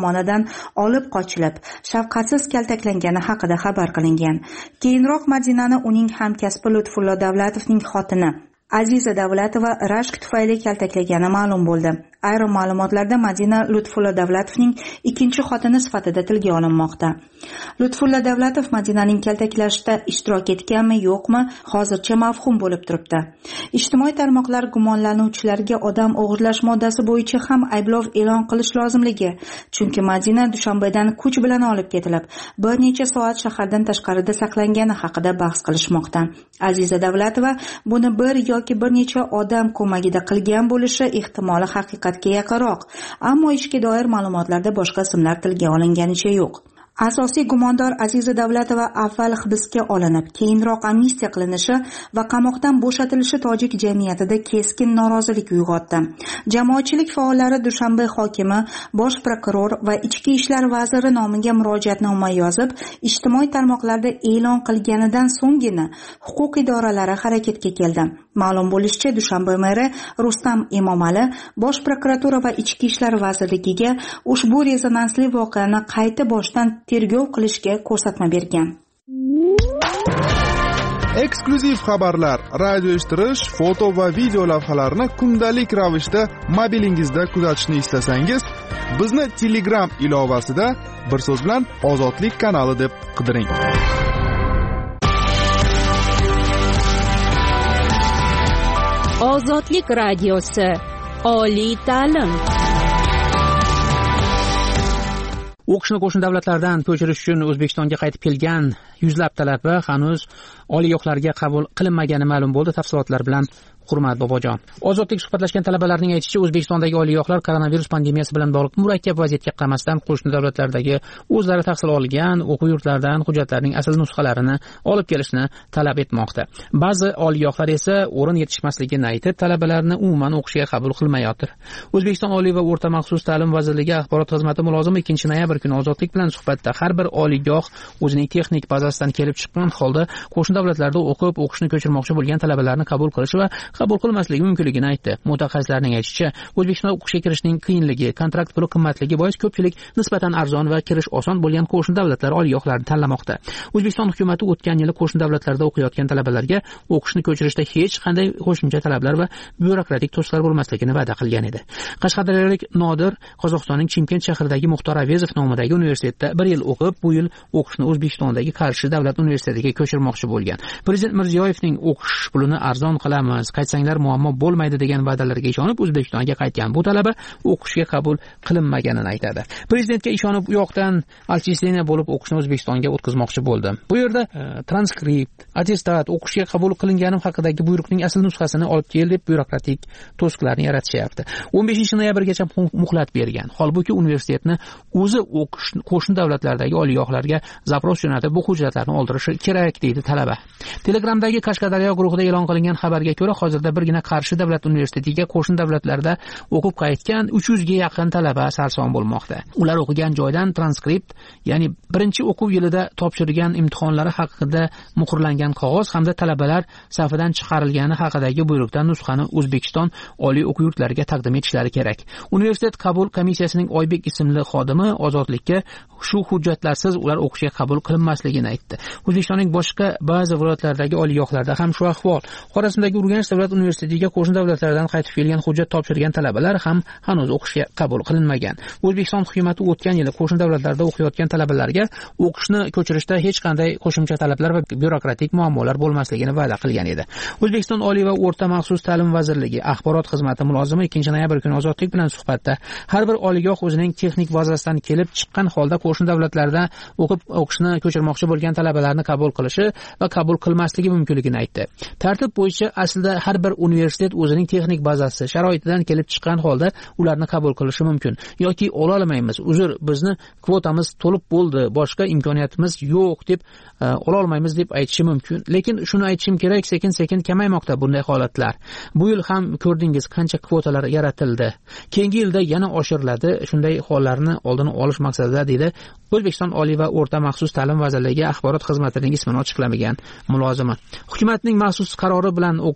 olib qochilib, shafqatsiz kaltaklangani haqida xabar qilingan. Keyinroq Madinani uning hamkasbi Lutfullo Davlatovning xotini Aziza Davlatova rashk tufayli kaltaklagani ma'lum bo'ldi. Ayrim ma'lumotlarda Madina Lutfullo Davlatovning ikkinchi xotini sifatida tilga olinmoqda. Lutfullo Davlatov Madinaning kaltaklashda ishtirok etganmi, yo'qmi, hozircha mavhum bo'lib turibdi. Ijtimoiy tarmoqlar gumonlanuvchilarga odam o'g'irlash moddasi bo'yicha ham ayblov e'lon qilish lozimligi, chunki Madina Dushanbedan kuch bilan olib ketilib, bir necha soat shahardan tashqarida saqlangani haqida bahs qilishmoqda. Aziza Davlatova buni bir yoki bir necha odam ko'magida qilgan bo'lishi ehtimoli haqiqatga yaqinroq, ammo ishga doir ma'lumotlarda boshqa ismlar tilga olinganicha yo'q. Asosiy gumondor Aziza Davlatova avval hibsga olinib, keyinroq amnistiya qilinishi va qamoqdan bo'shatilishi tojik jamiyatida keskin norozilik uyg'otdi. Jamoatchilik faollari Dushanbe hokimi, bosh prokuror va ichki ishlar vaziri nomiga murojaatnoma yozib, ijtimoiy tarmoqlarda e'lon qilganidan so'nggina huquq idoralari harakatga keldi. Ma'lum bo'lishicha, Dushanbe meri Rustam Emomali bosh prokuratura va ichki ishlar vazirligiga ushbu rezonansli voqeani qayta boshdan tergov qilishga ko'rsatma bergan. Eksklyuziv xabarlar, radio eshittirish, foto va video lavhalarni kundalik ravishda mobilingizda kuzatishni istasangiz, bizni Telegram ilovasida bir so'z bilan Ozodlik kanali deb qidiring. Ozodlik radiosi, oliy ta'lim. O'qishni qo'shni davlatlardan ko'chirish uchun O'zbekistonga qaytib kelgan yuzlab talaba hanuz oliygohlarga qabul qilinmagani ma'lum bo'ldi. Tafsilotlar bilan Hurmat Bobojon. Ozodlik suhbatlashgan talabalarning aytishicha, O'zbekistondagi oliygohlar koronavirus pandemiyasi bilan bog'liq murakkab vaziyatga qaramasdan qo'shni davlatlardagi o'zlari tahsil olgan o'quv yurtlaridan hujjatlarning asl nusxalarini olib kelishni talab etmoqda. Ba'zi oliygohlar esa o'rin yetishmasligini aytib, talabalarni umuman o'qishga qabul qilmayotir. O'zbekiston Oliy va o'rta maxsus ta'lim vazirligi axborot xizmati mulozimi ikkinchi noyabr kuni Ozodlik bilan suhbatda har bir oliygoh o'zining texnik bazasidan kelib chiqqan holda qo'shni davlatlarda o'qib, o'qishni ko'chirmoqchi bo'lgan talabalarni qabul qilish va qabul qilmasligi mumkinligini aytdi. Mutaxassislarning aytishicha, O'zbekistonda o'qishga kirishning qiyinligi, kontrakt puli qimmatligi bois ko'pchilik nisbatan arzon va kirish oson bo'lgan qo'shni davlatlar oliygohlarini tanlamoqda. O'zbekiston hukumatı o'tgan yili qo'shni davlatlarda o'qiyotgan talabalarga o'qishni ko'chirishda hech qanday qo'shimcha talablar va byurokratik to'siqlar bo'lmasligini va'da qilgan edi. Qashqadaryolik Nodir Qozog'istonning Chimkent shahridagi Muxtor Avezov nomidagi universitetda bir yil o'qib, bu yil o'qishni O'zbekistondagi Qarshi davlat universitetiga ko'chirmoqchi bo'lgan. Prezident Mirziyoyevning o'qish pulini arzon qilamiz, qaytsanglar muammo bo'lmaydi degan va'dalarga ishonib O'zbekistonga qaytgan bu talaba o'qishga qabul qilinmaganini aytadi. Prezidentga ishonib u yoqdan отчисление bo'lib o'qishni O'zbekistonga o'tkazmoqchi bo'ldim. Bu yerda e, transkript, attestat, o'qishga qabul qilinganim haqidagi buyruqning asl nusxasini olib kel deb byurokratik to'siqlarni yaratishyapti. o'n beshinchi noyabrgacha muhlat bergan. Holbuki universitetni o'zi o'qish qo'shni davlatlardagi oliygohlarga zapros jo'natib bu hujjatlarni oldirishi kerak deydi talaba. Telegramdagi Qashqadaryo guruhida e'lon qilingan xabarga ko'ra, hozirda birgina Qarshi davlat universitetiga qo'shni davlatlarda o'qib qaytgan uch yuzga yaqin talaba sarson bo'lmoqda. Ular o'qigan joydan transkript, ya'ni birinchi o'quv yilida topshirgan imtihonlari haqida muhrlangan qog'oz hamda talabalar safidan chiqarilgani haqidagi buyruqdan nusxani O'zbekiston oliy o'quv yurtlariga taqdim etishlari kerak. Universitet qabul komissiyasining Oybek ismli xodimi Ozodlikka shu hujjatlarsiz ular o'qishga qabul qilinmasligini aytdi. O'zbekistonning boshqa ba'zi viloyatlaridagi oliygohlarda ham shu ahvol. Xorazmdagi Urganch davlat universitetiga qo'shni davlatlardan qaytib kelgan hujjat topshirgan talabalar ham hanuz o'qishga qabul qilinmagan. O'zbekiston hukumatı o'tgan yili qo'shni davlatlarda o'qiyotgan talabalarga o'qishni ko'chirishda hech qanday qo'shimcha talablar va byurokratik muammolar bo'lmasligini va'da qilgan edi. O'zbekiston Oliy va o'rta maxsus ta'lim vazirligi axborot xizmati mulozimi ikkinchi noyabr kuni Ozodlik bilan suhbatda har bir oliygoh o'zining texnik bazasidan kelib chiqqan holda qo'shni davlatlarda o'qib o'qishni ko'chirmoqchi bo'lgan talabalarni qabul qilishi va qabul qilmasligi mumkinligini aytdi. Tartib bo'yicha aslida har bir universitet o'zining texnik bazasi sharoitidan kelib chiqqan holda ularni qabul qilishi mumkin yoki ola olmaymiz, uzr, bizni kvotamiz to'lib bo'ldi, boshqa imkoniyatimiz yo'q deb ola olmaymiz deb aytishi mumkin. Lekin shuni aytishim kerak, sekin-sekin kamaymoqda bunday holatlar. Bu yil ham ko'rdingiz qancha kvotalar yaratildi. Keyingi yilda yana oshiriladi. Shunday hollarni oldini olish maqsadida dedi O'zbekiston Oliy va o'rta maxsus ta'lim vazirligi axborot xizmatining ismini ochiqlamagan mulozimi. Hukumatning maxsus qarori bilan o'qishini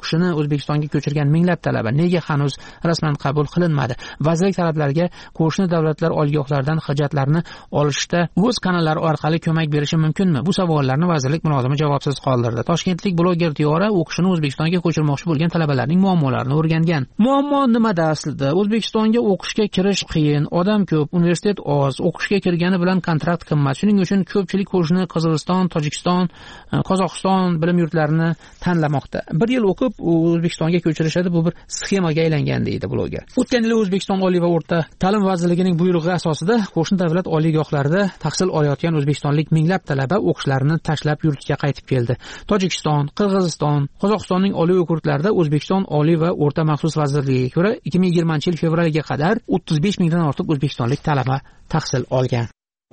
O'zbekistonga ko'chirgan minglab talaba nega hanuz rasman qabul qilinmadi? Vazirlik talablariga qo'shni davlatlar oliygohlaridan hujjatlarni olishda o'z kanallari orqali ko'mak berishi mumkinmi? Bu savollarni vazirlik mulozimi javobsiz qoldirdi. Toshkentlik bloger Diyora o'qishini O'zbekistonga ko'chirmoqchi bo'lgan talabalarning muammolarini o'rgangan. Muammo nimada aslida? O'zbekistonga o'qishga kirish qiyin, odam ko'p, universitet oz, o'qishga kirgani bilan kontrakt qimmat. Shuning uchun ko'pchilik qo'shni Qozog'iston, Tojikiston, Qozog'iston bilim yurtlarini tanlamoqda. Bir yil o'qib O'zbekistonga ko'chirishadi, bu bir sxemaga aylangan deydi bloger. O'tgan yil O'zbekiston Oliy va o'rta ta'lim vazirligining buyrug'i asosida qo'shni davlat oliygohlarida tahsil olayotgan o'zbekistonlik minglab talaba o'qishlarini tashlab yurtiga qaytib keldi. Tojikiston, Qirg'iziston, Qozog'istonning oliy o'quv yurtlarida O'zbekiston Oliy va o'rta maxsus vazirligiga ko'ra ikki ming yigirmanchi yil fevraliga qadar o'ttiz besh mingdan ortiq o'zbekistonlik talaba tahsil olgan.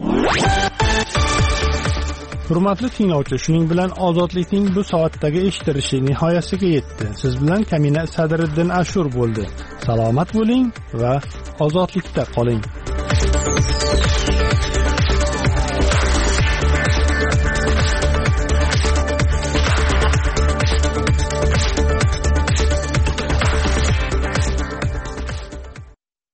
Hurmatli tinglovchi, shuning bilan ozodlikning bu soatdagi eshittirishi nihoyasiga yetdi. Siz bilan Kamina Sadriddin Ashur bo'ldi. Salomat bo'ling va ozodlikda qoling.